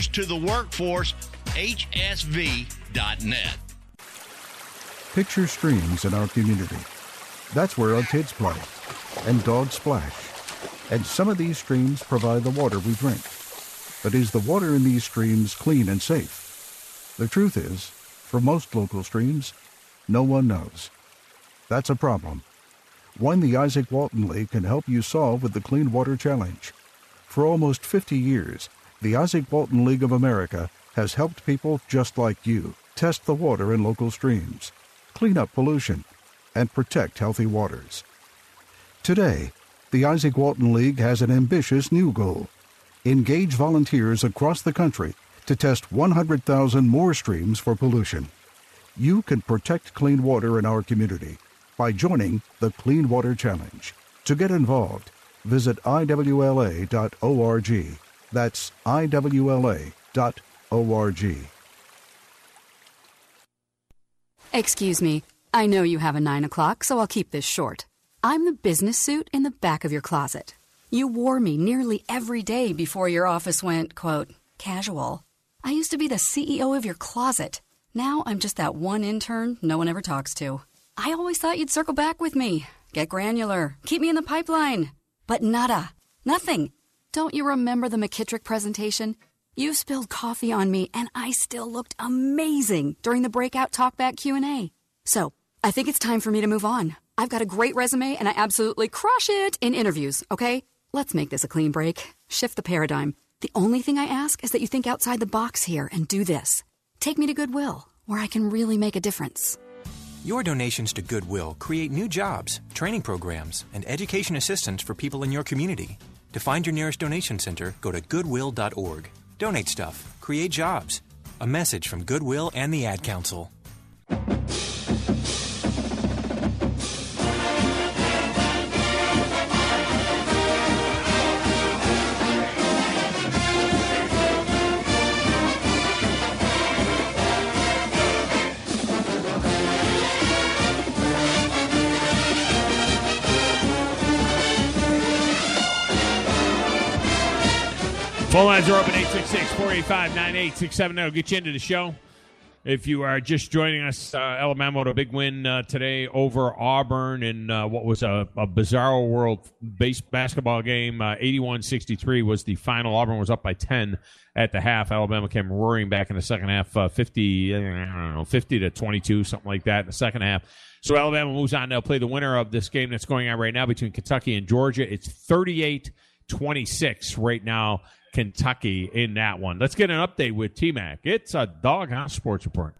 warriorstotheworkforcehsv.net. Picture streams in our community. That's where our kids play and dogs splash. And some of these streams provide the water we drink. But is the water in these streams clean and safe? The truth is, for most local streams, no one knows. That's a problem. One the Isaac Walton League can help you solve with the Clean Water Challenge. For almost 50 years, the Isaac Walton League of America has helped people just like you test the water in local streams, clean up pollution, and protect healthy waters. Today, the Isaac Walton League has an ambitious new goal: engage volunteers across the country to test 100,000 more streams for pollution. You can protect clean water in our community by joining the Clean Water Challenge. To get involved, visit IWLA.org. That's IWLA.org. Excuse me, I know you have a 9 o'clock, so I'll keep this short. I'm the business suit in the back of your closet. You wore me nearly every day before your office went, quote, casual. I used to be the CEO of your closet. Now I'm just that one intern no one ever talks to. I always thought you'd circle back with me, get granular, keep me in the pipeline. But nada, nothing. Don't you remember the McKittrick presentation? You spilled coffee on me, and I still looked amazing during the breakout talkback Q&A. So, I think it's time for me to move on. I've got a great resume, and I absolutely crush it in interviews, okay? Let's make this a clean break. Shift the paradigm. The only thing I ask is that you think outside the box here and do this. Take me to Goodwill, where I can really make a difference. Your donations to Goodwill create new jobs, training programs, and education assistance for people in your community. To find your nearest donation center, go to goodwill.org. Donate stuff. Create jobs. A message from Goodwill and the Ad Council. Phone lines are open, 866-485-9867. That'll get you into the show. If you are just joining us, Alabama had a big win today over Auburn in what was a bizarre world basketball game. 81-63 was the final. Auburn was up by 10 at the half. Alabama came roaring back in the second half, 50-22, something like that in the second half. So Alabama moves on. They'll play the winner of this game that's going on right now between Kentucky and Georgia. It's 38-26 right now. Kentucky in that one. Let's get an update with T-Mac. It's a Doghouse Sports Report.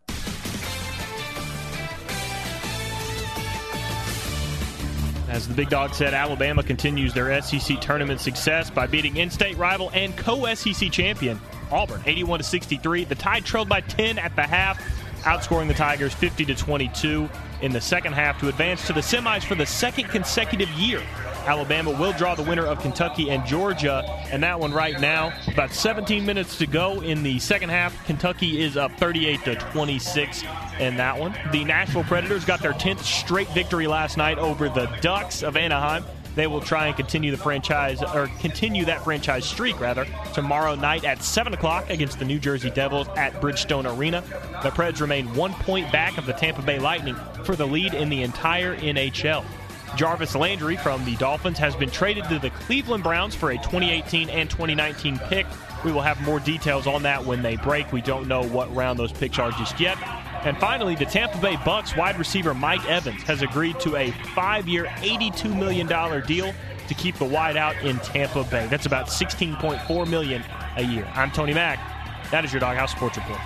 As the Big Dog said, Alabama continues their SEC tournament success by beating in-state rival and co-SEC champion Auburn 81-63. The Tide trailed by 10 at the half, outscoring the Tigers 50-22 in the second half to advance to the semis for the second consecutive year. Alabama will draw the winner of Kentucky and Georgia, and that one right now, about 17 minutes to go in the second half. Kentucky is up 38-26 in that one. The Nashville Predators got their 10th straight victory last night over the Ducks of Anaheim. They will try and continue that franchise streak tomorrow night at 7 o'clock against the New Jersey Devils at Bridgestone Arena. The Preds remain 1 point back of the Tampa Bay Lightning for the lead in the entire NHL. Jarvis Landry from the Dolphins has been traded to the Cleveland Browns for a 2018 and 2019 pick. We will have more details on that when they break. We don't know what round those picks are just yet. And finally, the Tampa Bay Bucks wide receiver Mike Evans has agreed to a 5-year, $82 million deal to keep the wideout in Tampa Bay. That's about $16.4 million a year. I'm Tony Mack. That is your Doghouse Sports Report.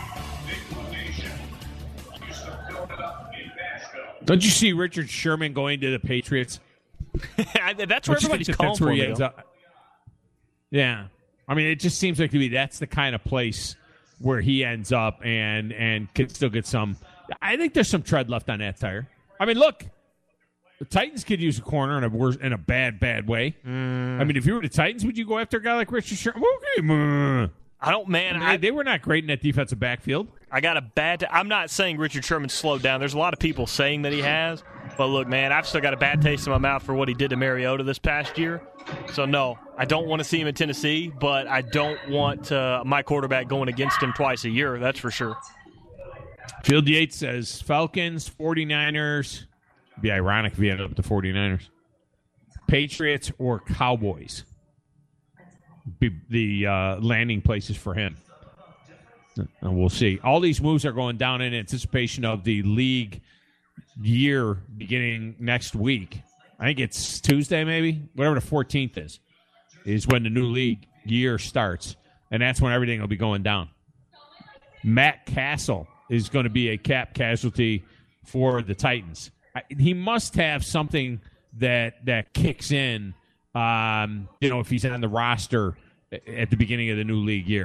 Don't you see Richard Sherman going to the Patriots? That's where everybody's calling for him. Yeah. I mean, it just seems like to me that's the kind of place where he ends up and can still get some. I think there's some tread left on that tire. I mean, look, the Titans could use a corner in a bad way. I mean, if you were the Titans, would you go after a guy like Richard Sherman? Okay, I don't, man. They were not great in that defensive backfield. I got a bad. I'm not saying Richard Sherman slowed down. There's a lot of people saying that he has, but look, man, I've still got a bad taste in my mouth for what he did to Mariota this past year. So no, I don't want to see him in Tennessee, but I don't want my quarterback going against him twice a year. That's for sure. Field Yates says Falcons, 49ers. It'd be ironic if he ended up with the 49ers. Patriots or Cowboys be the landing places for him. And we'll see. All these moves are going down in anticipation of the league year beginning next week. I think it's Tuesday, maybe, whatever the 14th is when the new league year starts, and that's when everything will be going down. Matt Castle is going to be a cap casualty for the Titans. He must have something that kicks in, if he's on the roster at the beginning of the new league year.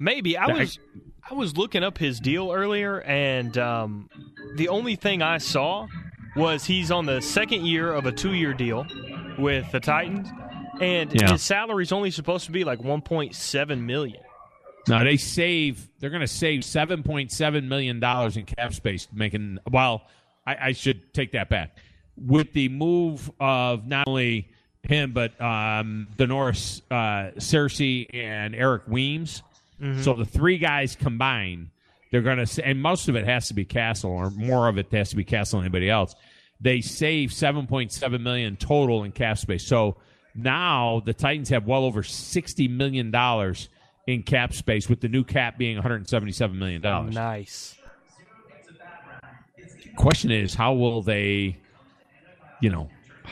Maybe. I was looking up his deal earlier, and the only thing I saw was he's on the second year of a 2-year deal with the Titans, and his salary's only supposed to be like $1.7 million. No, they're going to save $7.7 million in cap space making. Well, I should take that back. With the move of not only him but Denoris Cersei and Eric Weems, so the 3 guys combined, they're going to, and most of it has to be Castle, or more of it has to be Castle than anybody else. They save $7.7 million total in cap space. So now the Titans have well over $60 million in cap space, with the new cap being $177 million. Nice. Question is, how will they, the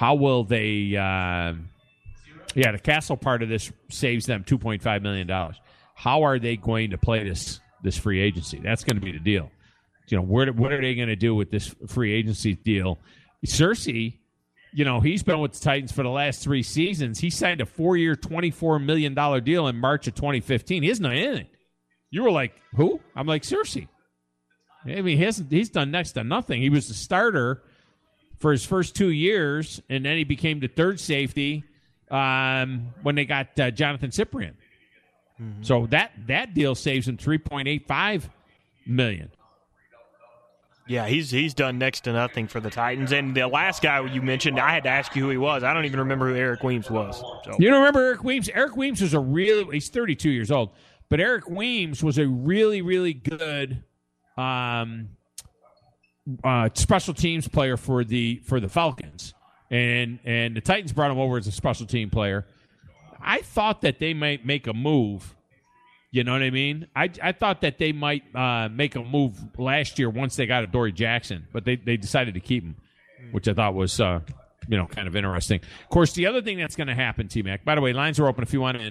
Castle part of this saves them $2.5 million. How are they going to play this free agency? That's going to be the deal. What are they going to do with this free agency deal? Cersei, he's been with the Titans for the last 3 seasons. He signed a 4-year, $24 million deal in March of 2015. He hasn't done anything. You were like, who? I'm like, Cersei. I mean, he's done next to nothing. He was the starter for his first 2 years, and then he became the third safety when they got Jonathan Cyprien. Mm-hmm. So that deal saves him $3.85 million. Yeah, he's done next to nothing for the Titans. And the last guy you mentioned, I had to ask you who he was. I don't even remember who Eric Weems was. So. You don't remember Eric Weems? Eric Weems was he's 32 years old, but Eric Weems was a really, really good special teams player for the Falcons. And the Titans brought him over as a special team player. I thought that they might make a move. You know what I mean? I thought that they might make a move last year once they got Adoree Jackson, but they decided to keep him, which I thought was kind of interesting. Of course, the other thing that's going to happen, T-Mac, by the way, lines are open if you want to,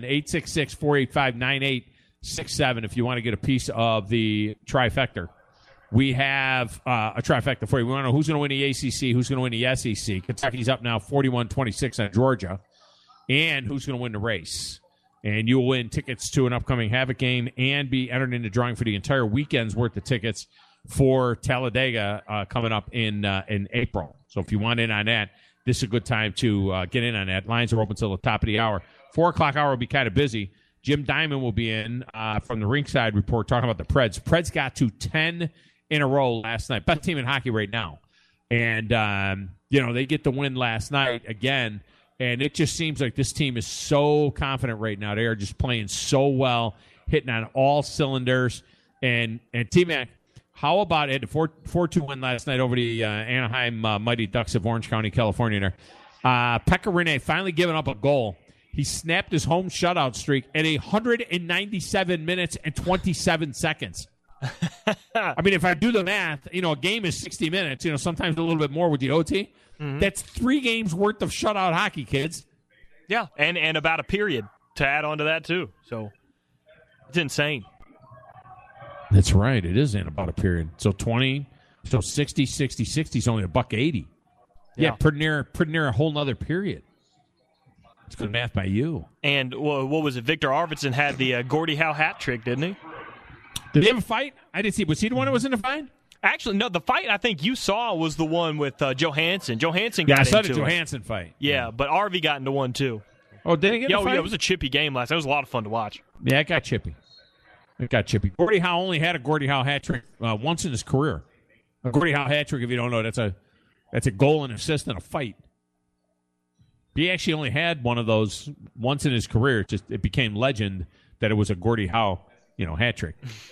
866-485-9867 if you want to get a piece of the trifecta. We have a trifecta for you. We want to know who's going to win the ACC, who's going to win the SEC. Kentucky's up now 41-26 on Georgia, and who's going to win the race. And you'll win tickets to an upcoming Havoc game and be entered into drawing for the entire weekend's worth of tickets for Talladega coming up in April. So if you want in on that, this is a good time to get in on that. Lines are open until the top of the hour. 4 o'clock hour will be kind of busy. Jim Diamond will be in from the Ringside Report talking about the Preds. Preds got to 10 in a row last night. Best team in hockey right now. And, they get the win last night again. And it just seems like this team is so confident right now. They are just playing so well, hitting on all cylinders. And T-Mac, how about it? 4-2 win last night over the Anaheim Mighty Ducks of Orange County, California. There, Pekka Rinne finally giving up a goal. He snapped his home shutout streak at 197 minutes and 27 seconds. I mean, if I do the math, a game is 60 minutes. Sometimes a little bit more with the OT. Mm-hmm. That's 3 games worth of shutout hockey, kids. Yeah, and about a period to add on to that, too. So it's insane. That's right. It is in about a period. So 60 is only $1.80. Yeah, pretty near a whole nother period. It's good math by you. And what was it? Victor Arvidsson had the Gordie Howe hat trick, didn't he? Did he have a fight? I didn't see. Was he the one that was in the fight? Actually, no. The fight I think you saw was the one with Johansson. Johansson got into it. Yeah, I saw the Johansson fight. Yeah, but RV got into one too. Oh, did he get a fight? Yeah, it was a chippy game last. That was a lot of fun to watch. Yeah, it got chippy. Gordie Howe only had a Gordie Howe hat trick once in his career. A Gordie Howe hat trick, if you don't know, that's a goal and assist in a fight. He actually only had one of those once in his career. It became legend that it was a Gordie Howe, hat trick.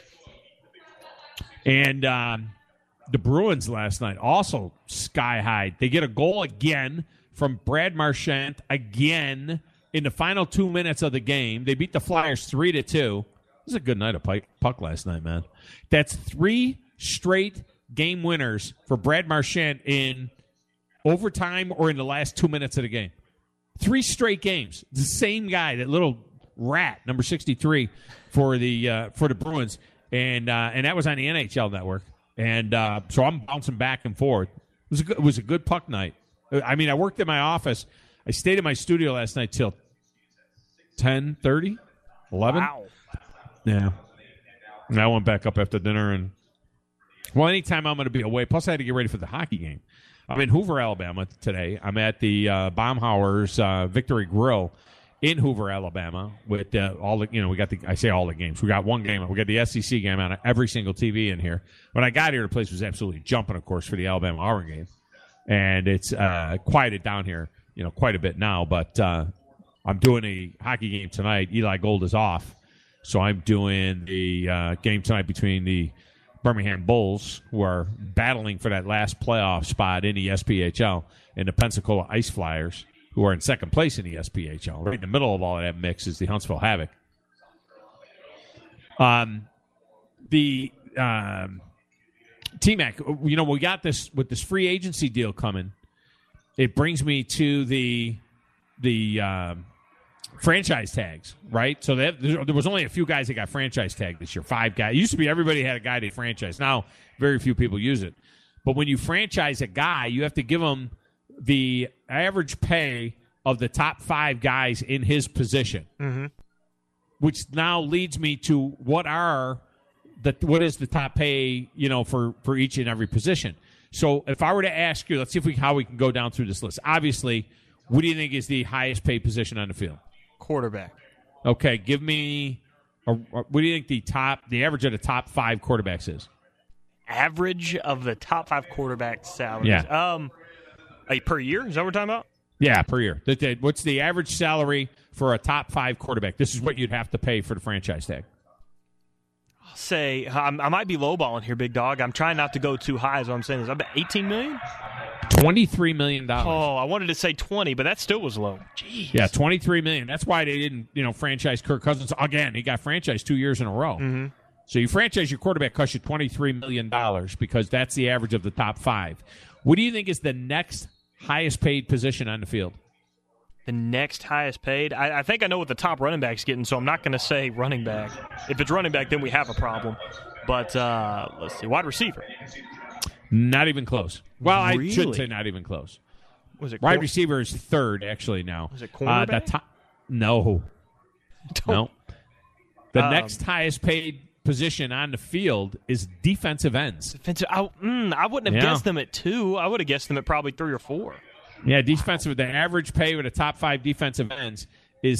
And the Bruins last night also sky high. They get a goal again from Brad Marchand again in the final 2 minutes of the game. They beat the Flyers 3-2. This is a good night of puck last night, man. That's 3 straight game winners for Brad Marchand in overtime or in the last 2 minutes of the game. 3 straight games. The same guy, that little rat, number 63 for the Bruins. And that was on the NHL Network. And so I'm bouncing back and forth. It was a good puck night. I mean, I worked in my office. I stayed in my studio last night till 10:30, 11. Wow. Yeah. And I went back up after dinner. And, well, anytime I'm going to be away, plus I had to get ready for the hockey game. I'm in Hoover, Alabama today. I'm at the Baumhauer's Victory Grill in Hoover, Alabama, with all the, we got I say all the games. We got one game. We got the SEC game on every single TV in here. When I got here, the place was absolutely jumping, of course, for the Alabama-Auburn game. And it's quieted down here, quite a bit now. But I'm doing a hockey game tonight. Eli Gold is off. So I'm doing the game tonight between the Birmingham Bulls, who are battling for that last playoff spot in the SPHL, and the Pensacola Ice Flyers, who are in second place in the SPHL. Right in the middle of all of that mix is the Huntsville Havoc. The T-Mac, we got this with this free agency deal coming. It brings me to the franchise tags, right? So there was only a few guys that got franchise tagged this year. 5 guys. It used to be everybody had a guy they franchise. Now very few people use it. But when you franchise a guy, you have to give him the average pay of the top 5 guys in his position, which now leads me to what is the top pay, for each and every position. So if I were to ask you, let's see how we can go down through this list. Obviously, what do you think is the highest paid position on the field? Quarterback. Okay, give me what do you think the average of the top 5 quarterbacks is? Average of the top 5 quarterbacks' salaries. Yeah. Per year? Is that what we're talking about? Yeah, per year. What's the average salary for a top 5 quarterback? This is what you'd have to pay for the franchise tag. I'll say I might be lowballing here, big dog. I'm trying not to go too high, is what I'm saying. Is that $18 million? $23 million. Oh, I wanted to say 20, but that still was low. Jeez. Yeah, $23 million. That's why they didn't, franchise Kirk Cousins. Again, he got franchised 2 years in a row. Mm-hmm. So you franchise your quarterback, costs you $23 million because that's the average of the top 5. What do you think is the next highest paid position on the field? The next highest paid? I think I know what the top running back's getting, so I'm not going to say running back. If it's running back, then we have a problem. But let's see. Wide receiver. Not even close. Well, Really? I should say not even close. Was it wide receiver is 3rd, actually, now. Was it cornerback? No. No. The next highest paid position on the field is defensive ends. I wouldn't have guessed them at 2. I would have guessed them at probably 3 or 4. Yeah, defensive. The average pay with the top 5 defensive ends is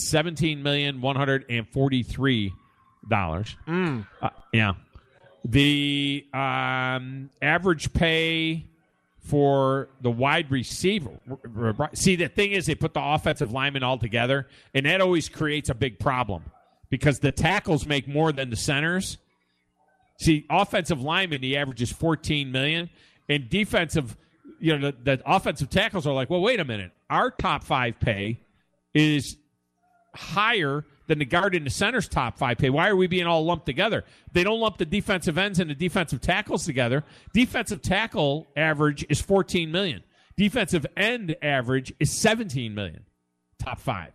$17,143. Yeah. The average pay for the wide receiver. See, the thing is, they put the offensive linemen all together, and that always creates a big problem because the tackles make more than the centers. See, offensive linemen, the average is $14 million, and defensive. The offensive tackles are like, well, wait a minute. Our top 5 pay is higher than the guard and the center's top 5 pay. Why are we being all lumped together? They don't lump the defensive ends and the defensive tackles together. Defensive tackle average is $14 million. Defensive end average is $17 million. Top 5.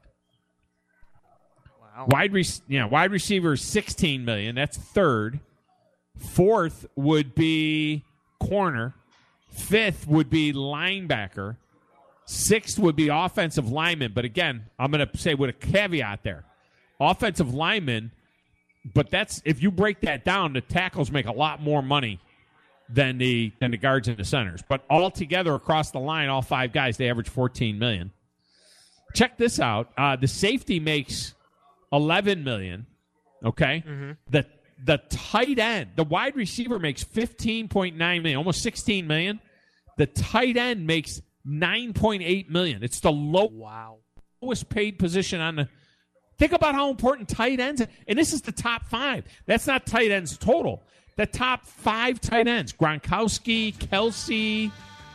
Wow. Wide receiver is $16 million. That's 3rd. 4th would be corner. 5th would be linebacker. 6th would be offensive lineman. But again, I'm going to say with a caveat there. Offensive lineman, but that's if you break that down, the tackles make a lot more money than the guards and the centers. But all together across the line, all 5 guys, they average $14 million. Check this out. The safety makes $11 million. Okay? Mm-hmm. The tight end, the wide receiver makes $15.9 million, almost $16 million. The tight end makes $9.8 million. It's the lowest paid position on the. Think about how important tight ends are. And this is the top 5. That's not tight ends total. The top 5 tight ends: Gronkowski, Kelsey.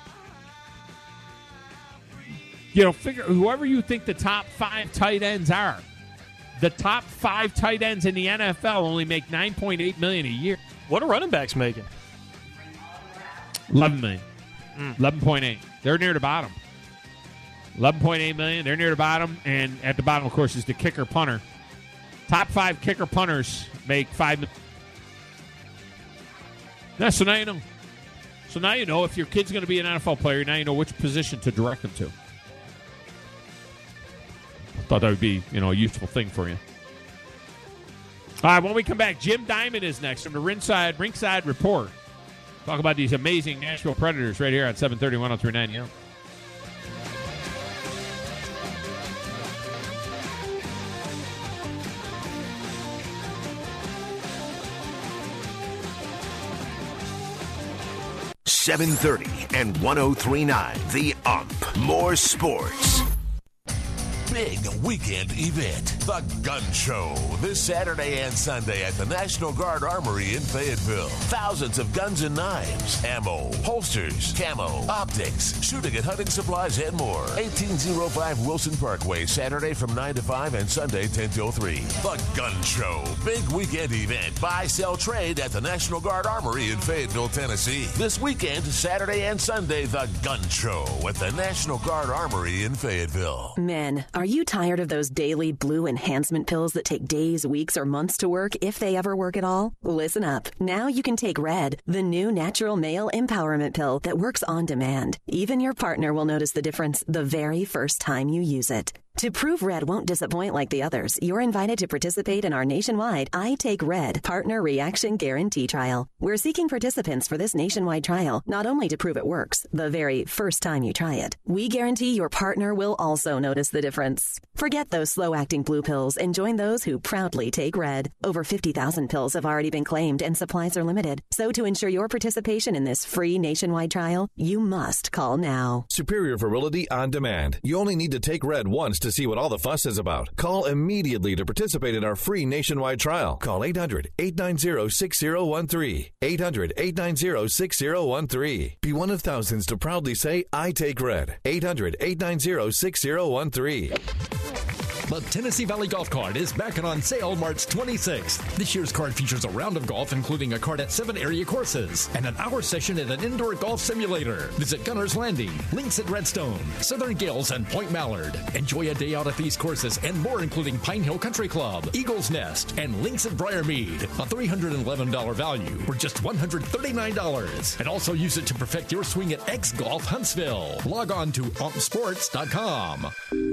Figure whoever you think the top 5 tight ends are. The top 5 tight ends in the NFL only make $9.8 million a year. What are running backs making? $11 million. 11.8. They're near the bottom. $11.8 million. They're near the bottom. And at the bottom, of course, is the kicker punter. Top 5 kicker punters make $5 million. Yeah, so now you know. So now you know if your kid's going to be an NFL player, now you know which position to direct them to. Thought that would be, a useful thing for you. All right, when we come back, Jim Diamond is next from the Ringside Report. Talk about these amazing Nashville Predators right here at 7:30, 103.9. Yeah. .730 and 103.9. The Ump. More sports. Big weekend event, the Gun Show, this Saturday and Sunday at the National Guard Armory in Fayetteville. Thousands of guns and knives, ammo, holsters, camo, optics, shooting and hunting supplies, and more. 1805 Wilson Parkway, Saturday from 9 to 5 and Sunday 10 till 3. The Gun Show, big weekend event. Buy, sell, trade at the National Guard Armory in Fayetteville, Tennessee. This weekend, Saturday and Sunday, the Gun Show at the National Guard Armory in Fayetteville. Men, are you tired of those daily blue enhancement pills that take days, weeks, or months to work, if they ever work at all? Listen up. Now you can take Red, the new natural male empowerment pill that works on demand. Even your partner will notice the difference the very first time you use it. To prove Red won't disappoint like the others, you're invited to participate in our nationwide I Take Red Partner Reaction Guarantee Trial. We're seeking participants for this nationwide trial, not only to prove it works the very first time you try it. We guarantee your partner will also notice the difference. Forget those slow-acting blue pills and join those who proudly take Red. Over 50,000 pills have already been claimed and supplies are limited. So to ensure your participation in this free nationwide trial, you must call now. Superior virility on demand. You only need to take Red once to see what all the fuss is about. Call immediately to participate in our free nationwide trial. Call 800-890-6013. 800-890-6013. Be one of thousands to proudly say, I take Red. 800-890-6013. The Tennessee Valley Golf Cart is back and on sale March 26th. This year's cart features a round of golf, including a cart at 7 area courses and an hour session at an indoor golf simulator. Visit Gunner's Landing, Links at Redstone, Southern Gales, and Point Mallard. Enjoy a day out at these courses and more, including Pine Hill Country Club, Eagles Nest, and Links at Briarmead. A $311 value for just $139. And also use it to perfect your swing at X Golf Huntsville. Log on to umpsports.com.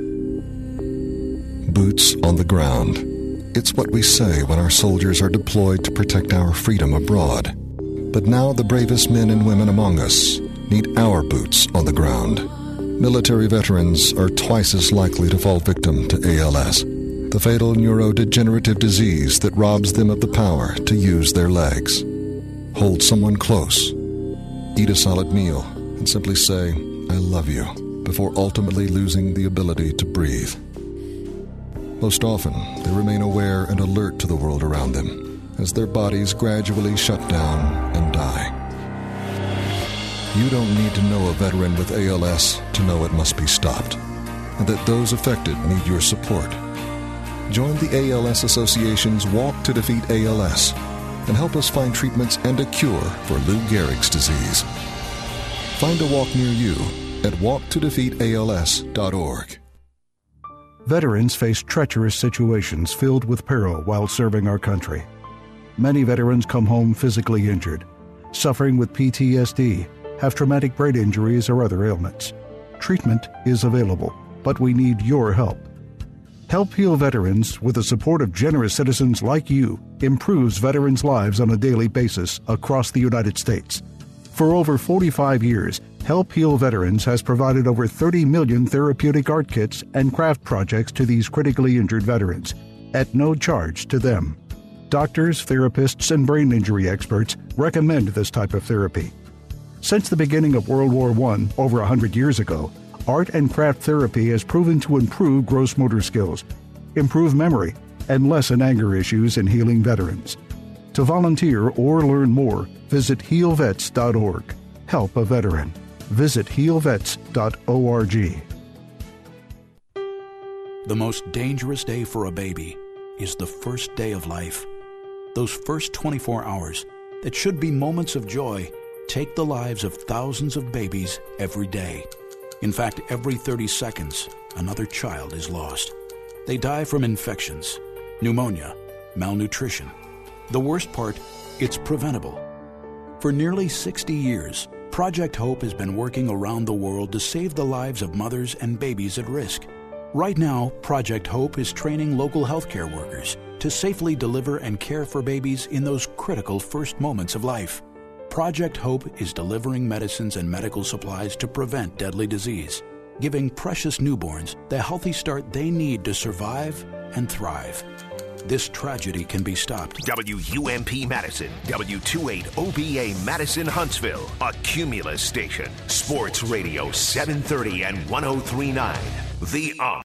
Boots on the ground. It's what we say when our soldiers are deployed to protect our freedom abroad. But now the bravest men and women among us need our boots on the ground. Military veterans are twice as likely to fall victim to ALS, the fatal neurodegenerative disease that robs them of the power to use their legs. Hold someone close, eat a solid meal, and simply say, I love you, before ultimately losing the ability to breathe. Most often, they remain aware and alert to the world around them as their bodies gradually shut down and die. You don't need to know a veteran with ALS to know it must be stopped, and that those affected need your support. Join the ALS Association's Walk to Defeat ALS and help us find treatments and a cure for Lou Gehrig's disease. Find a walk near you at walktodefeatals.org. Veterans face treacherous situations filled with peril while serving our country. Many veterans come home physically injured, suffering with PTSD, have traumatic brain injuries or other ailments. Treatment is available, but we need your help. Help Heal Veterans, with the support of generous citizens like you, improves veterans' lives on a daily basis across the United States. For over 45 years, Help Heal Veterans has provided over 30 million therapeutic art kits and craft projects to these critically injured veterans, at no charge to them. Doctors, therapists, and brain injury experts recommend this type of therapy. Since the beginning of World War I, over 100 years ago, art and craft therapy has proven to improve gross motor skills, improve memory, and lessen anger issues in healing veterans. To volunteer or learn more, visit healvets.org. Help a veteran. Visit healvets.org. The most dangerous day for a baby is the first day of life. Those first 24 hours that should be moments of joy take the lives of thousands of babies every day. In fact, every 30 seconds, another child is lost. They die from infections, pneumonia, malnutrition. The worst part, it's preventable. For nearly 60 years, Project Hope has been working around the world to save the lives of mothers and babies at risk. Right now, Project Hope is training local healthcare workers to safely deliver and care for babies in those critical first moments of life. Project Hope is delivering medicines and medical supplies to prevent deadly disease, giving precious newborns the healthy start they need to survive and thrive. This tragedy can be stopped. WUMP Madison, W28OBA Madison Huntsville, a Cumulus station. Sports Radio 730 and 1039. The